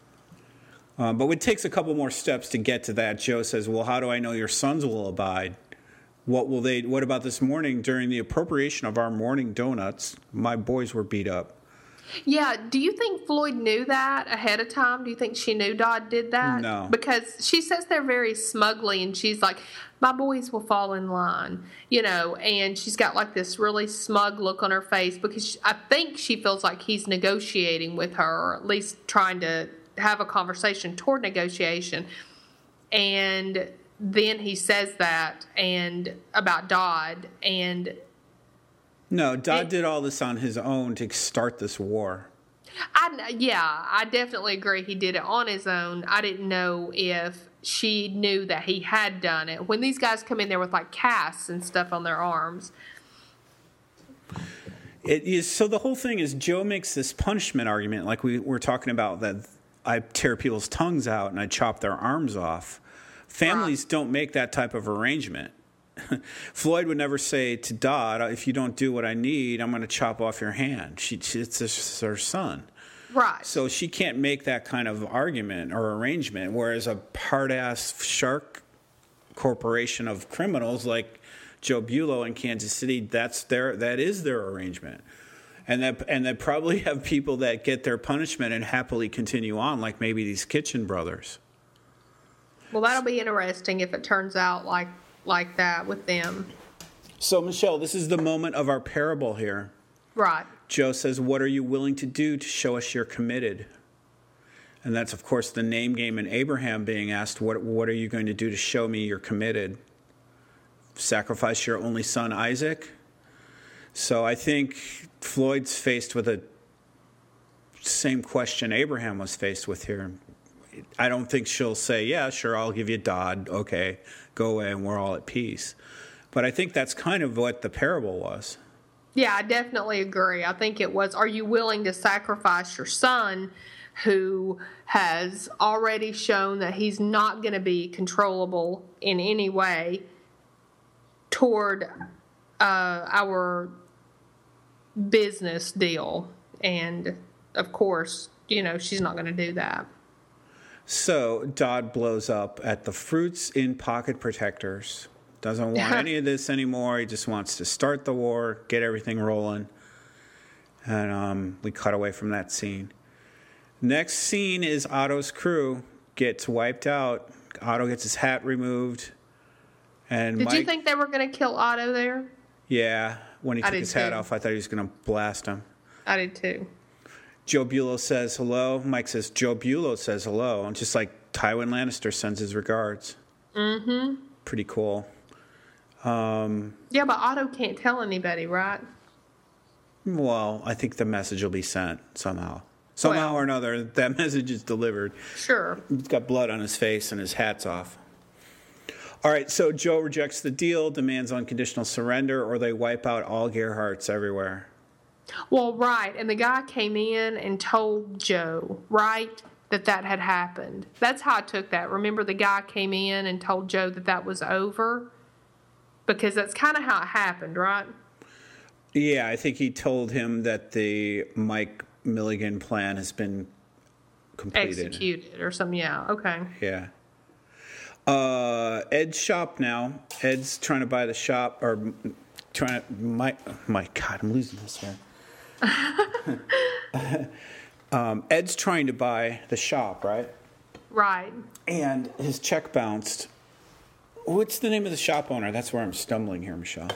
Um, but it takes a couple more steps to get to that. Joe says, well, how do I know your sons will abide? What will they? What about this morning during the appropriation of our morning donuts? My boys were beat up. Yeah, do you think Floyd knew that ahead of time? Do you think she knew Dodd did that? No. Because she says they're very smugly, and she's like, my boys will fall in line, you know, and she's got like this really smug look on her face because she, I think she feels like he's negotiating with her, or at least trying to have a conversation toward negotiation. And then he says that and about Dodd, and No, Dodd it, did all this on his own to start this war. I, yeah, I definitely agree he did it on his own. I didn't know if she knew that he had done it. When these guys come in there with like casts and stuff on their arms. It is, so the whole thing is Joe makes this punishment argument like we were talking about, that I tear people's tongues out and I chop their arms off. Families right. don't make that type of arrangement. Floyd would never say to Dodd, if you don't do what I need, I'm going to chop off your hand. She, it's, it's her son. Right. So she can't make that kind of argument or arrangement, whereas a hard-ass shark corporation of criminals like Joe Bulow in Kansas City, that's their, that is their arrangement. And that, and they probably have people that get their punishment and happily continue on, like maybe these Kitchen brothers. Well, that'll be interesting if it turns out like like that with them. So, Michelle, this is the moment of our parable here. Right. Joe says, what are you willing to do to show us you're committed? And that's, of course, the name game in Abraham being asked, what, what are you going to do to show me you're committed? Sacrifice your only son, Isaac? So I think Floyd's faced with the same question Abraham was faced with here. I don't think she'll say, yeah, sure, I'll give you Dodd. Okay, go away and we're all at peace. But I think that's kind of what the parable was. Yeah, I definitely agree. I think it was, are you willing to sacrifice your son who has already shown that he's not going to be controllable in any way toward uh, our business deal? And, of course, you know, she's not going to do that. So Dodd blows up at the fruits in pocket protectors. Doesn't want any of this anymore. He just wants to start the war, get everything rolling. And um, we cut away from that scene. Next scene is Otto's crew gets wiped out. Otto gets his hat removed. And Did Mike, you think they were going to kill Otto there? Yeah. When he I took did his hat too. off, I thought he was going to blast him. I did too. Joe Bulow says hello. Mike says Joe Bulow says hello. And just like Tywin Lannister sends his regards. Mm-hmm. Pretty cool. Um, yeah, but Otto can't tell anybody, right? Well, I think the message will be sent somehow. Somehow well, or another, that message is delivered. Sure. He's got blood on his face and his hat's off. All right, so Joe rejects the deal, demands unconditional surrender, or they wipe out all Gerhardts everywhere. Well, right, and the guy came in and told Joe, right, that that had happened. That's how I took that. Remember, the guy came in and told Joe that that was over? Because that's kind of how it happened, right? Yeah, I think he told him that the Mike Milligan plan has been completed. Executed or something, yeah, okay. Yeah. Uh, Ed's shop now. Ed's trying to buy the shop, or trying to, my, my God, I'm losing this here. um, Ed's trying to buy the shop, right? Right. And his check bounced. What's the name of the shop owner? That's where I'm stumbling here, Michelle.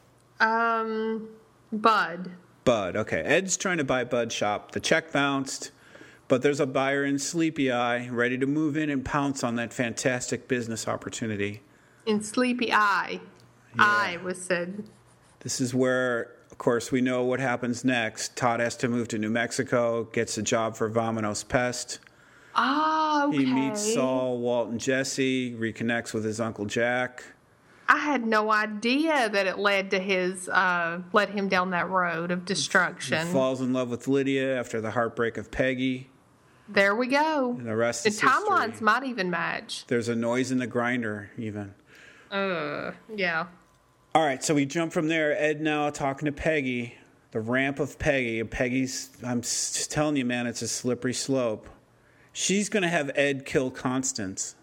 Um, Bud. Bud, okay. Ed's trying to buy Bud's shop. The check bounced, but there's a buyer in Sleepy Eye ready to move in and pounce on that fantastic business opportunity. In Sleepy Eye. Yeah. I was said. This is where, of course, we know what happens next. Todd has to move to New Mexico, gets a job for Vamanos Pest. Oh, okay. He meets Saul, Walt, and Jesse, reconnects with his Uncle Jack. I had no idea that it led to his, uh, led him down that road of destruction. He falls in love with Lydia after the heartbreak of Peggy. There we go. And the rest the is history. timelines might even match. There's a noise in the grinder, even. Uh, yeah. All right, so we jump from there. Ed now talking to Peggy. The ramp of Peggy. Peggy's, I'm just telling you, man, it's a slippery slope. She's going to have Ed kill Constance.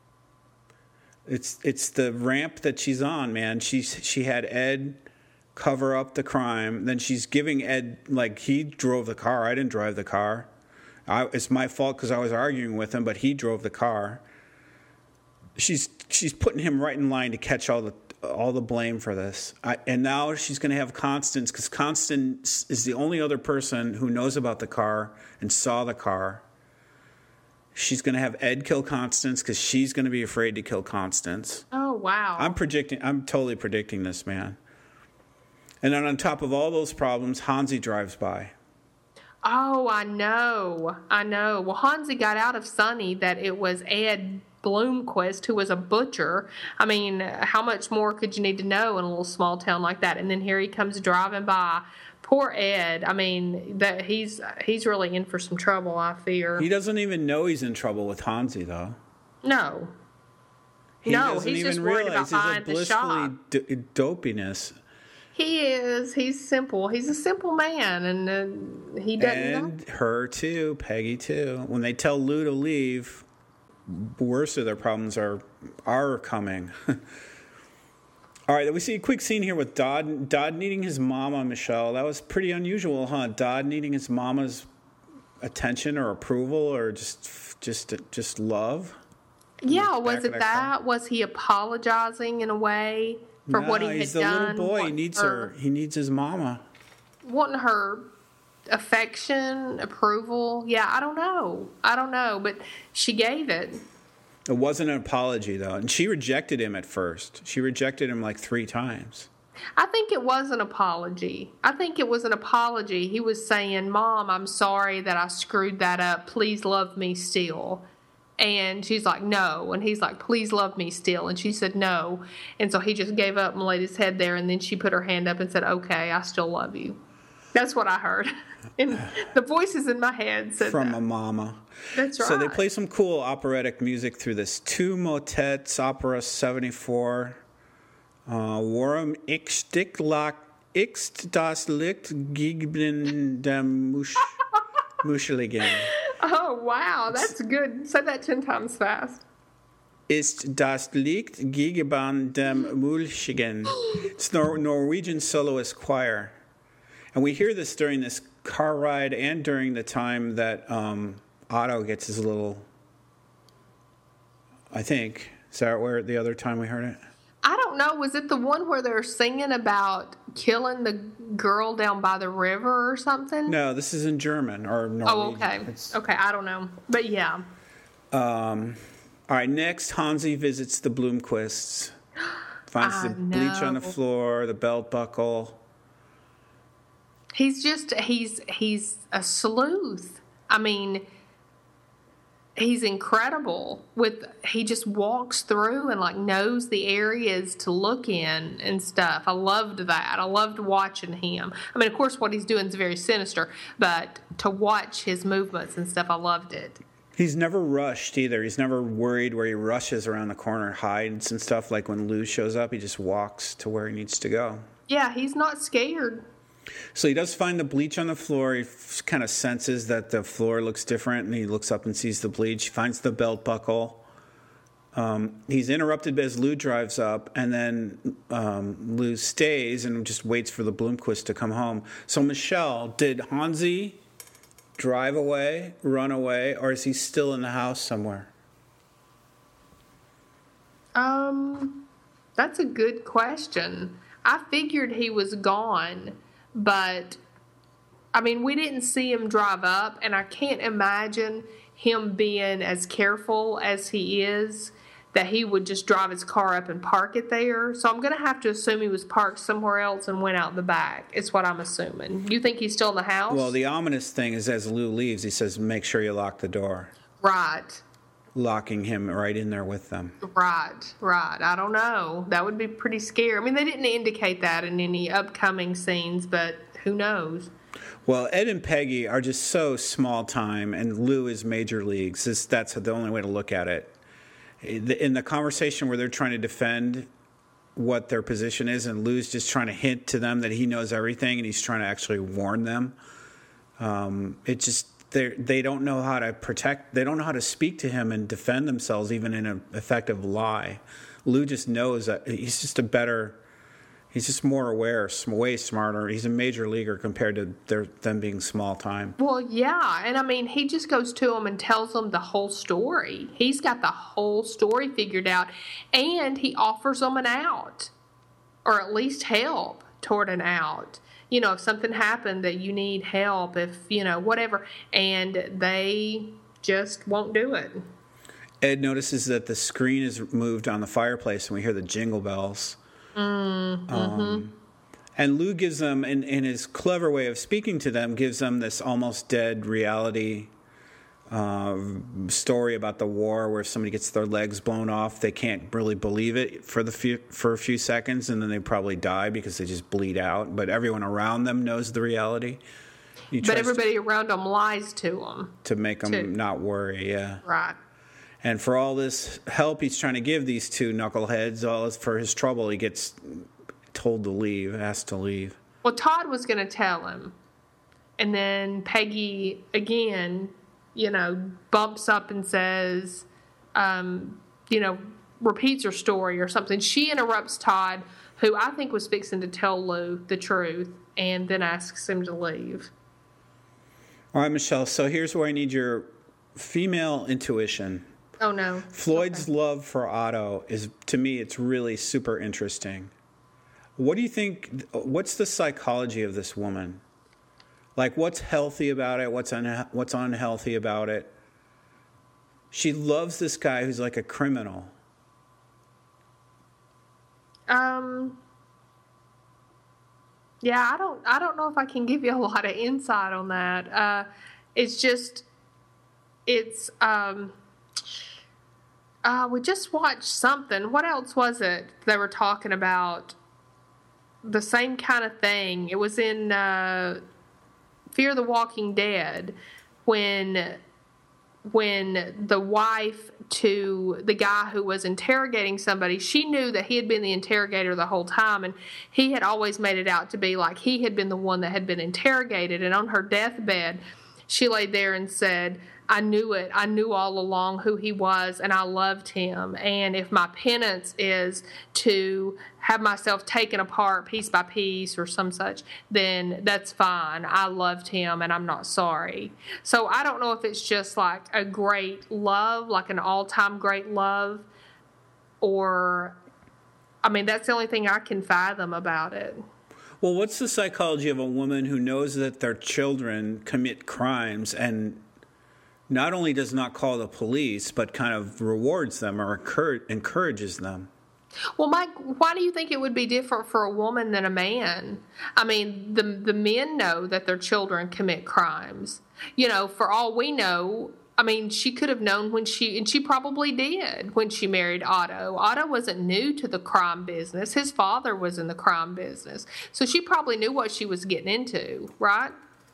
It's it's the ramp that she's on, man. She's she had Ed cover up the crime. Then she's giving Ed, like, he drove the car. I didn't drive the car. I, it's my fault because I was arguing with him, but he drove the car. She's she's putting him right in line to catch all the all the blame for this. I, and now she's going to have Constance, because Constance is the only other person who knows about the car and saw the car. She's going to have Ed kill Constance because she's going to be afraid to kill Constance. Oh, wow. I'm predicting. I'm totally predicting this, man. And then on top of all those problems, Hansi drives by. Oh, I know. I know. Well, Hansi got out of Sonny that it was Ed Bloomquist, who was a butcher. I mean, how much more could you need to know in a little small town like that? And then here he comes driving by. Poor Ed. I mean, that he's he's really in for some trouble, I fear. He doesn't even know he's in trouble with Hansi, though. No. He no, doesn't he's even just worried realize about he's buying a the shop. blissfully d- dopiness. He is. He's simple. He's a simple man, and uh, he doesn't And know. her, too. Peggy, too. When they tell Lou to leave, worse of their problems are are coming. All right, we see a quick scene here with Dodd, Dodd needing his mama, Michelle. That was pretty unusual, huh? Dodd needing his mama's attention or approval or just just just love. Yeah, was it that that? car? Was he apologizing in a way for no, what he had he's the done? little boy. He wanting needs her. He needs his mama. Wanting her affection, approval. Yeah, I don't know. I don't know, but she gave it. It wasn't an apology, though. And she rejected him at first. She rejected him like three times. I think it was an apology. I think it was an apology. He was saying, Mom, I'm sorry that I screwed that up. Please love me still. And she's like, no. And he's like, please love me still. And she said, no. And so he just gave up and laid his head there. And then she put her hand up and said, okay, I still love you. That's what I heard. And the voices in my head said From that. a mama. That's right. So they play some cool operatic music through this. Two motets, opera seventy-four. Uh, Warum ich stick lach ixt das Licht gegen dem Musch, Muscheligen. Oh, wow. That's good. Say that ten times fast. Ist das Licht gegen dem Muscheligen. It's Nor- Norwegian soloist choir. And we hear this during this car ride and during the time that um, Otto gets his little, I think. Is that where the other time we heard it? I don't know. Was it the one where they're singing about killing the girl down by the river or something? No, this is in German or Norwegian. Oh, okay. It's, okay, I don't know. But yeah. Um, all right, next, Hansi visits the Bloomquists. Finds I the bleach on the know. floor, the belt buckle. He's just, he's he's a sleuth. I mean, he's incredible with, he just walks through and like knows the areas to look in and stuff. I loved that. I loved watching him. I mean, of course, what he's doing is very sinister, but to watch his movements and stuff, I loved it. He's never rushed either. He's never worried where he rushes around the corner, hides and stuff. Like when Lou shows up, he just walks to where he needs to go. Yeah, he's not scared. So he does find the bleach on the floor. He f- kind of senses that the floor looks different, and he looks up and sees the bleach. He finds the belt buckle. Um, he's interrupted as Lou drives up, and then um, Lou stays and just waits for the Bloomquist to come home. So, Michelle, did Hansi drive away, run away, or is he still in the house somewhere? Um, that's a good question. I figured he was gone. But, I mean, we didn't see him drive up, and I can't imagine him being as careful as he is, that he would just drive his car up and park it there. So I'm going to have to assume he was parked somewhere else and went out the back, is what I'm assuming. You think he's still in the house? Well, the ominous thing is as Lou leaves, he says, make sure you lock the door. Right. Locking him right in there with them. Right, right. I don't know. That would be pretty scary. I mean, they didn't indicate that in any upcoming scenes, but who knows? Well, Ed and Peggy are just so small time, and Lou is major leagues. This, that's the only way to look at it. In the conversation where they're trying to defend what their position is, and Lou's just trying to hint to them that he knows everything, and he's trying to actually warn them, um, it just... They they don't know how to protect. They don't know how to speak to him and defend themselves, even in an effective lie. Lou just knows that he's just a better. He's just more aware, way smarter. He's a major leaguer compared to their, them being small time. Well, yeah, and I mean, he just goes to them and tells them the whole story. He's got the whole story figured out, and he offers them an out, or at least help toward an out. You know, if something happened that you need help, if, you know, whatever, and they just won't do it. Ed notices that the screen is moved on the fireplace, and we hear the jingle bells. Mm, mm-hmm. um, and Lou gives them, in, in his clever way of speaking to them, gives them this almost dead reality uh, story about the war, where if somebody gets their legs blown off, they can't really believe it for the few, for a few seconds, and then they probably die because they just bleed out. But everyone around them knows the reality. He but everybody to, around them lies to them to make them too. Not worry. Yeah, right. And for all this help he's trying to give these two knuckleheads, all for his trouble, he gets told to leave, asked to leave. Well, Todd was going to tell him, and then Peggy again, you know, bumps up and says, um, you know, repeats her story or something. She interrupts Todd, who I think was fixing to tell Lou the truth, and then asks him to leave. All right, Michelle, so here's where I need your female intuition. Oh, no. Floyd's okay. love for Otto is, to me, it's really super interesting. What do you think, what's the psychology of this woman? Like, what's healthy about it? What's un- what's unhealthy about it? She loves this guy who's like a criminal. Um. Yeah, I don't. I don't know if I can give you a lot of insight on that. Uh, it's just, it's. Um. Uh, we just watched something. What else was it they were talking about? The same kind of thing. It was in. Uh, Fear the Walking Dead, when when the wife to the guy who was interrogating somebody, she knew that he had been the interrogator the whole time, and he had always made it out to be like he had been the one that had been interrogated. And on her deathbed, she laid there and said, I knew it. I knew all along who he was, and I loved him. And if my penance is to have myself taken apart piece by piece or some such, then that's fine. I loved him, and I'm not sorry. So I don't know if it's just like a great love, like an all-time great love, or, I mean, that's the only thing I can fathom about it. Well, what's the psychology of a woman who knows that their children commit crimes and not only does not call the police, but kind of rewards them or encourages them? Well, Mike, why do you think it would be different for a woman than a man? I mean, the the men know that their children commit crimes. You know, for all we know, I mean, she could have known when she, and she probably did when she married Otto. Otto wasn't new to the crime business. His father was in the crime business. So she probably knew what she was getting into, right?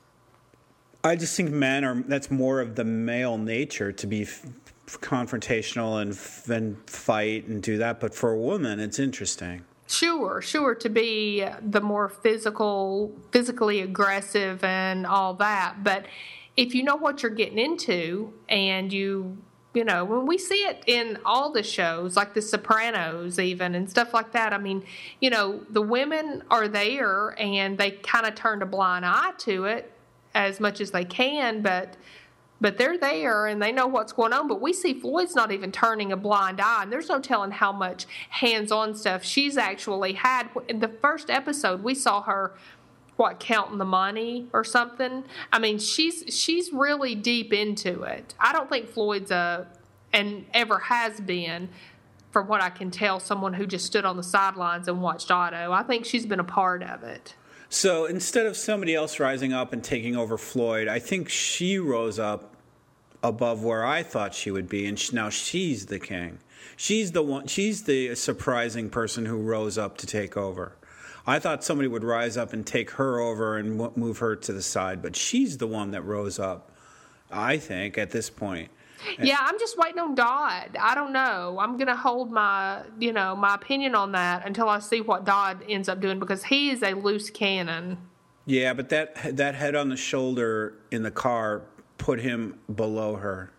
I just think men are, that's more of the male nature to be f- confrontational and, f- and fight and do that. But for a woman, it's interesting. Sure, sure, to be the more physical, physically aggressive and all that. But if you know what you're getting into and you, you know, when we see it in all the shows, like The Sopranos even and stuff like that, I mean, you know, the women are there and they kind of turned a blind eye to it as much as they can, but but they're there and they know what's going on. But we see Floyd's not even turning a blind eye, and there's no telling how much hands-on stuff she's actually had. In the first episode, we saw her, what, counting the money or something. I mean, she's she's really deep into it. I don't think Floyd's a, and ever has been, from what I can tell, someone who just stood on the sidelines and watched Otto. I think she's been a part of it. So instead of somebody else rising up and taking over Floyd, I think she rose up above where I thought she would be, and she, now she's the king. She's the one. She's the surprising person who rose up to take over. I thought somebody would rise up and take her over and move her to the side, but she's the one that rose up, I think, at this point. Yeah, I'm just waiting on Dodd. I don't know. I'm going to hold my, you know, my opinion on that until I see what Dodd ends up doing, because he is a loose cannon. Yeah, but that that head on the shoulder in the car put him below her.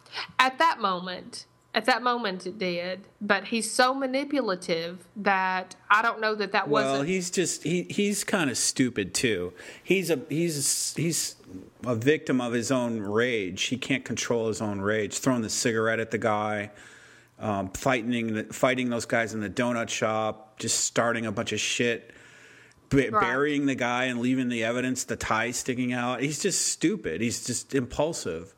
At that moment. At that moment it did. But he's so manipulative that I don't know that that wasn't... Well, he's just, he he's kind of stupid too. He's a, he's, he's a victim of his own rage. He can't control his own rage. Throwing the cigarette at the guy, um, fighting, fighting those guys in the donut shop, just starting a bunch of shit, b- right. burying the guy and leaving the evidence, the tie sticking out. He's just stupid. He's just impulsive.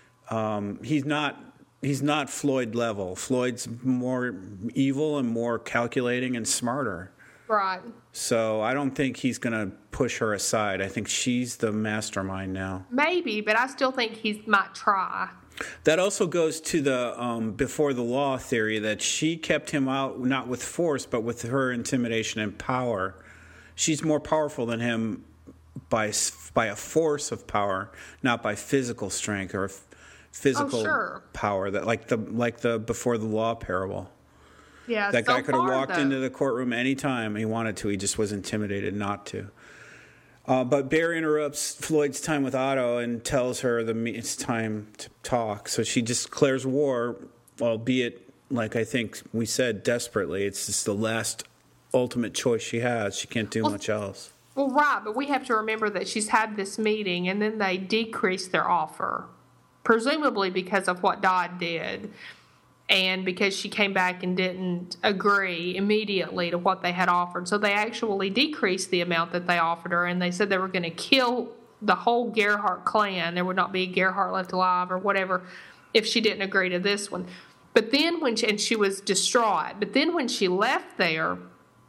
Um, he's not... He's not Floyd level. Floyd's more evil and more calculating and smarter. Right. So I don't think he's going to push her aside. I think she's the mastermind now. Maybe, but I still think he might try. That also goes to the um, before the law theory that she kept him out not with force but with her intimidation and power. She's more powerful than him by by a force of power, not by physical strength or physical oh, sure. power, that like the like the before the law parable. Yeah, that so guy could have far, walked though. into the courtroom anytime he wanted to. He just was intimidated not to. Uh, but Barry interrupts Floyd's time with Otto and tells her the it's time to talk. So she just declares war, albeit, like I think we said, desperately. It's just the last ultimate choice she has. She can't do well, much else. Well, right, but we have to remember that she's had this meeting and then they decreased their offer. Presumably because of what Dodd did and because she came back and didn't agree immediately to what they had offered. So they actually decreased the amount that they offered her, and they said they were going to kill the whole Gerhardt clan. There would not be a Gerhardt left alive or whatever if she didn't agree to this one. But then when she, and she was distraught, but then when she left there,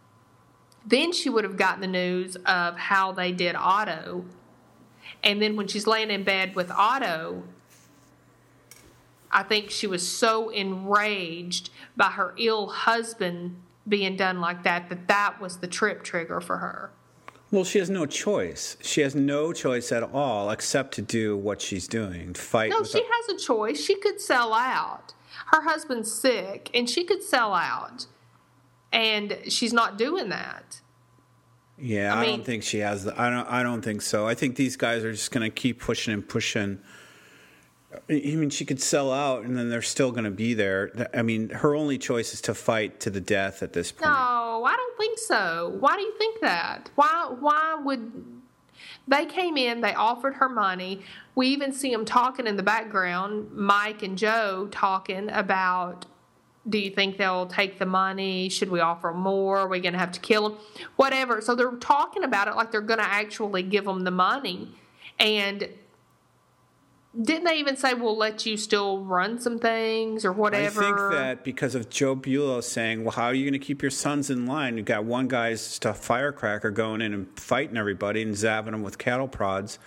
then she would have gotten the news of how they did Otto. And then when she's laying in bed with Otto, I think she was so enraged by her ill husband being done like that, that that was the trip trigger for her. Well, she has no choice. She has no choice at all except to do what she's doing, fight. No, with she a- has a choice. She could sell out. Her husband's sick, and she could sell out. And she's not doing that. Yeah, I, I mean, don't think she has. The, I don't. I don't think so. I think these guys are just going to keep pushing and pushing. I mean, she could sell out, and then they're still going to be there. I mean, her only choice is to fight to the death at this point. No, I don't think so. Why do you think that? Why? Why would they came in? They offered her money. We even see them talking in the background. Mike and Joe talking about, do you think they'll take the money? Should we offer more? Are we going to have to kill them? Whatever. So they're talking about it like they're going to actually give them the money. And didn't they even say, we'll let you still run some things or whatever? I think that because of Joe Bulow saying, well, how are you going to keep your sons in line? You've got one guy's just a firecracker going in and fighting everybody and zapping them with cattle prods.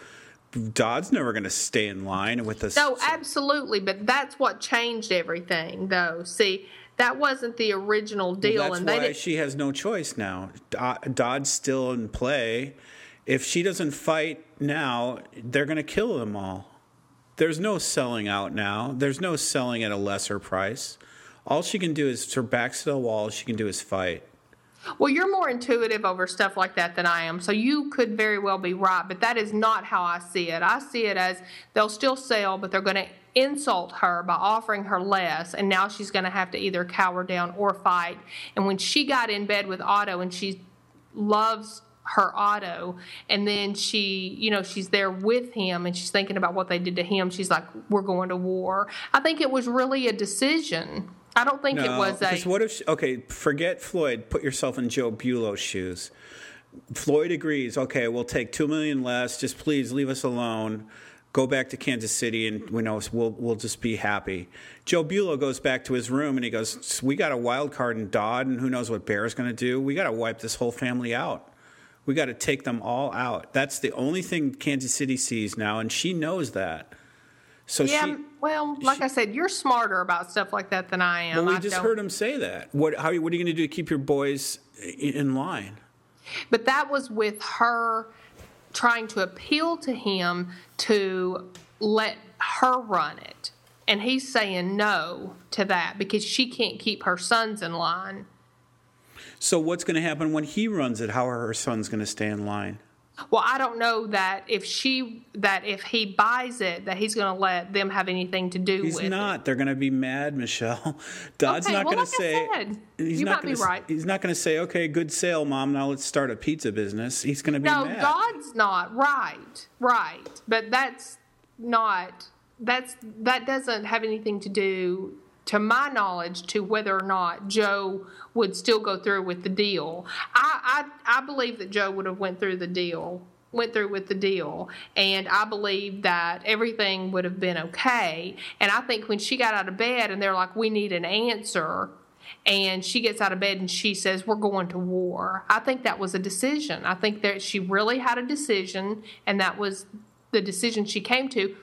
Dodd's never going to stay in line with us. No, absolutely, but that's what changed everything, though. See, that wasn't the original deal. Well, that's and they why didn't... she has no choice now. Dodd's still in play. If she doesn't fight now, they're going to kill them all. There's no selling out now. There's no selling at a lesser price. All she can do is, her back's to the wall, all she can do is fight. Well, you're more intuitive over stuff like that than I am, so you could very well be right, but that is not how I see it. I see it as they'll still sell, but they're going to insult her by offering her less, and now she's going to have to either cower down or fight. And when she got in bed with Otto and she loves her Otto, and then she, you know, she's there with him and she's thinking about what they did to him, she's like, we're going to war. I think it was really a decision. I don't think no, it was a... because what if... She, okay, forget Floyd. Put yourself in Joe Bulow's shoes. Floyd agrees, okay, we'll take two million dollars less. Just please leave us alone. Go back to Kansas City and you know, we'll, we'll just be happy. Joe Bulow goes back to his room and he goes, we got a wild card in Dodd and who knows what Bear's going to do. We got to wipe this whole family out. We got to take them all out. That's the only thing Kansas City sees now, and she knows that. So yeah, she, well, like she, I said, you're smarter about stuff like that than I am. Well, we I just don't. heard him say that. What? How? What are you going to do to keep your boys in line? But that was with her trying to appeal to him to let her run it, and he's saying no to that because she can't keep her sons in line. So what's going to happen when he runs it? How are her sons going to stay in line? Well, I don't know that if she that if he buys it, that he's going to let them have anything to do he's with it. He's not. They're going to be mad, Michelle. Dodd's okay, not well, going to like say. I said, he's you not might be gonna, right. He's not going to say, "Okay, good sale, Mom. Now let's start a pizza business." He's going to be no, mad. No, Dodd's not right. Right, but that's not. That's that doesn't have anything to do, to my knowledge, to whether or not Joe would still go through with the deal. I I, I believe that Joe would have went through the deal. went through with the deal, and I believe that everything would have been okay. And I think when she got out of bed and they're like, we need an answer, and she gets out of bed and she says, we're going to war, I think that was a decision. I think that she really had a decision, and that was the decision she came to,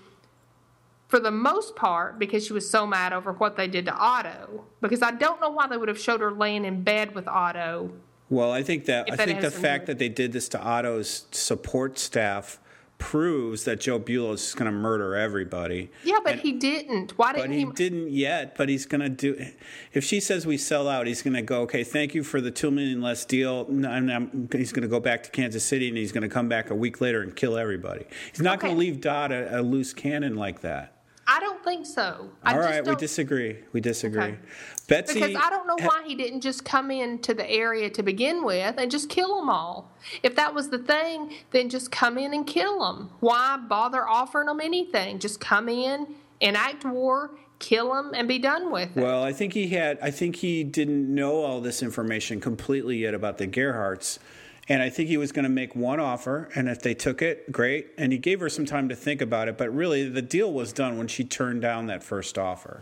for the most part, because she was so mad over what they did to Otto. Because I don't know why they would have showed her laying in bed with Otto. Well, I think that I that think the fact that they did this to Otto's support staff proves that Joe Bulow is going to murder everybody. Yeah, but and, he didn't. Why didn't but he? he? But he didn't yet. But he's going to do. If she says we sell out, he's going to go. Okay, thank you for the two million less deal. And I'm, he's going to go back to Kansas City, and he's going to come back a week later and kill everybody. He's not okay. going to leave Dodd a, a loose cannon like that. I don't think so. I All just right, don't... we disagree. We disagree. Okay. Betsy, because I don't know why he didn't just come into the area to begin with and just kill them all. If that was the thing, then just come in and kill them. Why bother offering them anything? Just come in, enact war, kill them, and be done with it. Well, I think he had. I think he didn't know all this information completely yet about the Gerhardts. And I think he was going to make one offer, and if they took it, great. And he gave her some time to think about it, but really the deal was done when she turned down that first offer.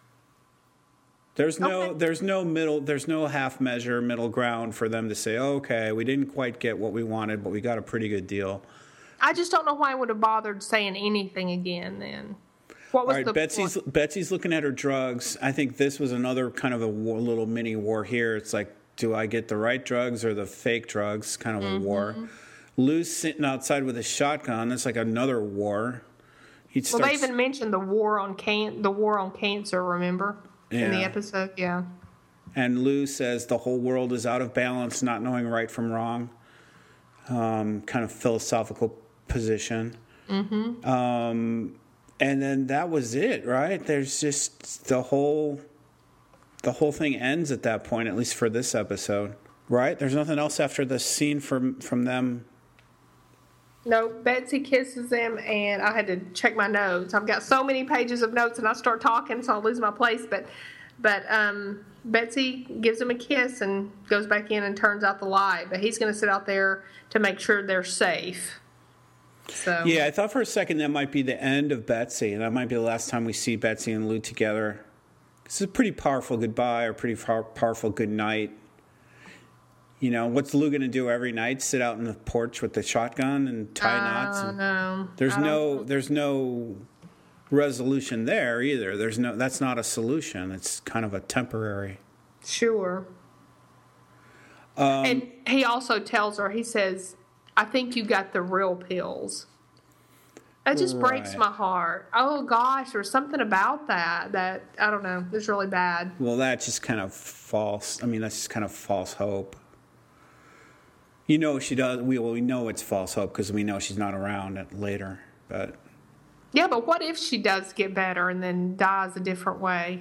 There's no, okay. there's no middle, there's no half measure, middle ground for them to say, oh, okay, we didn't quite get what we wanted, but we got a pretty good deal. I just don't know why I would have bothered saying anything again then. What was All right, the Betsy's point? Betsy's looking at her drugs. I think this was another kind of a war, little mini war here. It's like, do I get the right drugs or the fake drugs? Kind of a mm-hmm. war. Lou's sitting outside with a shotgun. That's like another war. He starts, well, they even mentioned the war on can the war on cancer. Remember yeah. in the episode, yeah. And Lou says the whole world is out of balance, not knowing right from wrong. Um, kind of philosophical position. Mm-hmm. Um, and then that was it, right? There's just the whole. The whole thing ends at that point, at least for this episode, right? There's nothing else after the scene from from them. No, Betsy kisses him, and I had to check my notes. I've got so many pages of notes, and I start talking, so I lose my place. But, but um, Betsy gives him a kiss and goes back in and turns out the light. But he's going to sit out there to make sure they're safe. So yeah, I thought for a second that might be the end of Betsy, and that might be the last time we see Betsy and Lou together. It's a pretty powerful goodbye or pretty powerful good night. You know, what's Lou going to do every night? Sit out on the porch with the shotgun and tie knots? Oh, And no. there's I don't no, think- there's no resolution there either. There's no, that's not a solution. It's kind of a temporary. Sure. Um, And he also tells her, he says, I think you got the real pills. That just breaks Right. my heart. Oh, gosh, there's something about that that, I don't know, it's really bad. Well, that's just kind of false. I mean, that's just kind of false hope. You know, she does. We well, we know it's false hope because we know she's not around at, later. But Yeah, but what if she does get better and then dies a different way?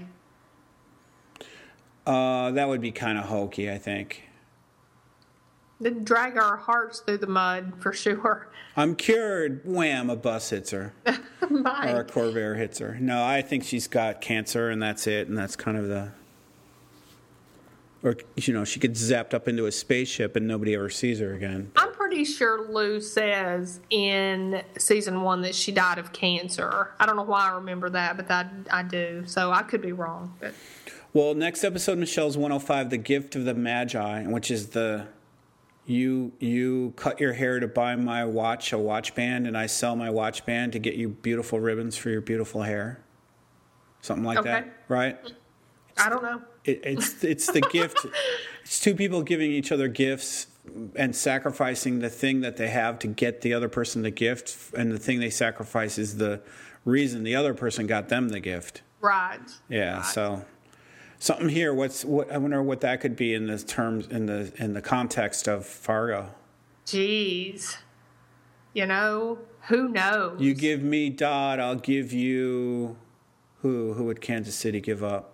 uh, that would be kind of hokey, I think. Then drag our hearts through the mud for sure. I'm cured. Wham! A bus hits her, or a Mike. Corvair hits her. No, I think she's got cancer, and that's it. And that's kind of the. Or you know, she gets zapped up into a spaceship, and nobody ever sees her again. I'm pretty sure Lou says in season one that she died of cancer. I don't know why I remember that, but that I do. So I could be wrong. But Well, next episode, Michelle's one oh five, The Gift of the Magi, which is the you you cut your hair to buy my watch, a watch band, and I sell my watch band to get you beautiful ribbons for your beautiful hair. Something like Okay. that, right? I don't know. It, it's it's the gift. It's two people giving each other gifts and sacrificing the thing that they have to get the other person the gift, and the thing they sacrifice is the reason the other person got them the gift. Right. Yeah, Right. so something here. What's what? I wonder what that could be in the terms in the in the context of Fargo. Jeez. You know, who knows? You give me Dodd, I'll give you who? Who would Kansas City give up?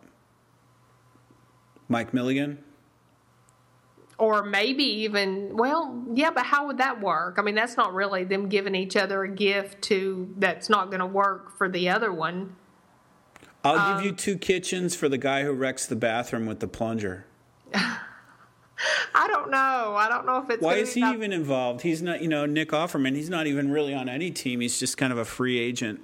Mike Milligan. Or maybe even, well, yeah, but how would that work? I mean, that's not really them giving each other a gift to that's not going to work for the other one. I'll Um, give you two kitchens for the guy who wrecks the bathroom with the plunger. I don't know. I don't know if it's. Why gonna is be he about- even involved? He's not, you know, Nick Offerman. He's not even really on any team. He's just kind of a free agent.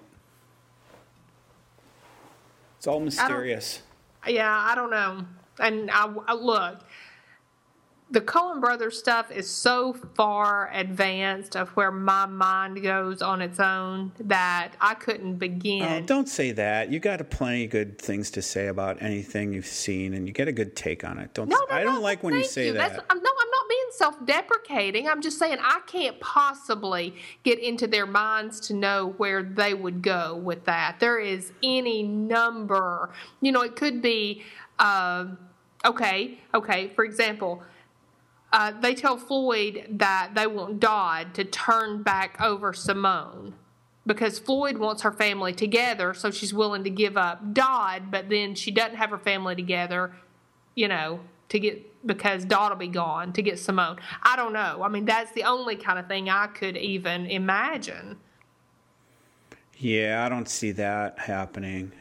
It's all mysterious. Yeah, I don't know. And I, I look, the Coen Brothers stuff is so far advanced of where my mind goes on its own that I couldn't begin. Oh, don't say that. You got plenty of good things to say about anything you've seen, and you get a good take on it. Don't. No, no, I don't no, like when you thank say That's, that. I'm, no, I'm not being self-deprecating. I'm just saying I can't possibly get into their minds to know where they would go with that. There is any number. You know, it could be, uh, okay, okay, for example, uh, they tell Floyd that they want Dodd to turn back over Simone because Floyd wants her family together, so she's willing to give up Dodd, but then she doesn't have her family together, you know, to get because Dodd will be gone to get Simone. I don't know. I mean, that's the only kind of thing I could even imagine. Yeah, I don't see that happening.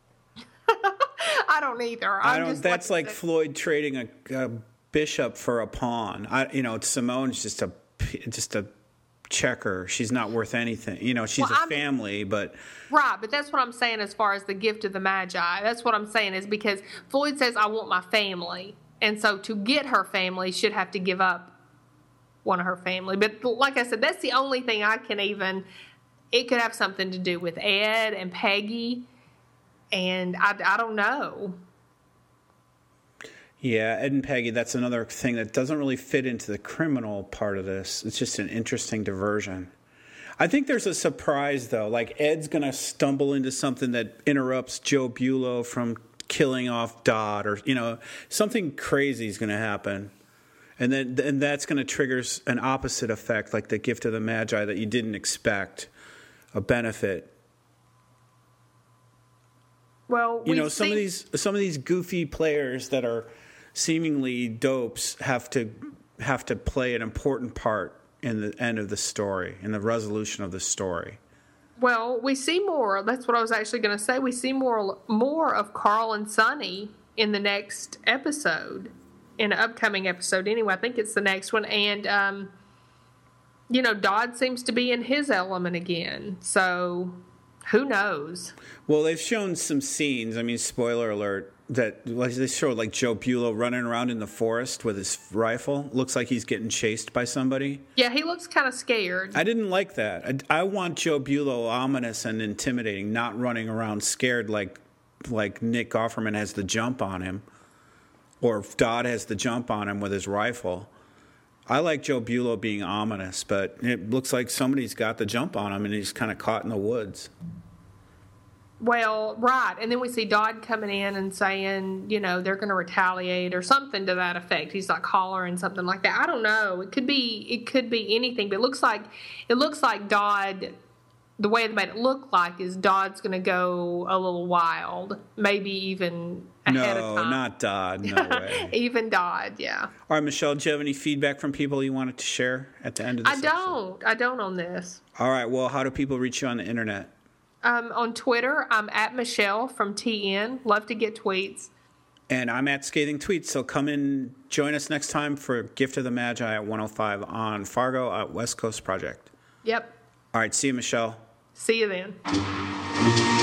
I don't either. I I'm don't. just That's like like Floyd trading a, a bishop for a pawn. I, you know, Simone's just a just a checker. She's not worth anything. You know, she's Well, a I'm- family, but Right, but that's what I'm saying as far as the gift of the Magi. That's what I'm saying is because Floyd says, I want my family. And so to get her family, she'd have to give up one of her family. But like I said, that's the only thing I can even, it could have something to do with Ed and Peggy. And I, I don't know. yeah, Ed and Peggy. That's another thing that doesn't really fit into the criminal part of this. It's just an interesting diversion. I think there's a surprise though. Like Ed's gonna stumble into something that interrupts Joe Bulow from killing off Dodd, or you know, something crazy is gonna happen, and then and that's gonna trigger an opposite effect, like the gift of the Magi that you didn't expect, a benefit. Well, You we've know, some seen, of these some of these goofy players that are seemingly dopes have to have to play an important part in the end of the story, in the resolution of the story. Well, we see more. That's what I was actually going to say. We see more more of Carl and Sonny in the next episode, in an upcoming episode. Anyway, I think it's the next one. And, um, you know, Dodd seems to be in his element again. So who knows? Well, they've shown some scenes. I mean, spoiler alert, that like they show like Joe Bulow running around in the forest with his rifle. Looks like he's getting chased by somebody. Yeah, he looks kind of scared. I didn't like that. I, I want Joe Bulow ominous and intimidating, not running around scared like like Nick Offerman has the jump on him, or Dodd has the jump on him with his rifle. I like Joe Bulow being ominous, but it looks like somebody's got the jump on him and he's kind of caught in the woods. Well, right. And then we see Dodd coming in and saying, you know, they're going to retaliate or something to that effect. He's like hollering something like that. I don't know. It could be, it could be anything, but it looks like, it looks like Dodd, the way they made it look like is Dodd's going to go a little wild, maybe even ahead no, of time. No, not Dodd. No way. Even Dodd, yeah. All right, Michelle, do you have any feedback from people you wanted to share at the end of this I don't. Episode? I don't on this. All right. Well, how do people reach you on the internet? Um, on Twitter, I'm at Michelle from T N. Love to get tweets. And I'm at Scathing Tweets. So come in, join us next time for Gift of the Magi at one oh five on Fargo at West Coast Project. Yep. All right. See you, Michelle. See you then.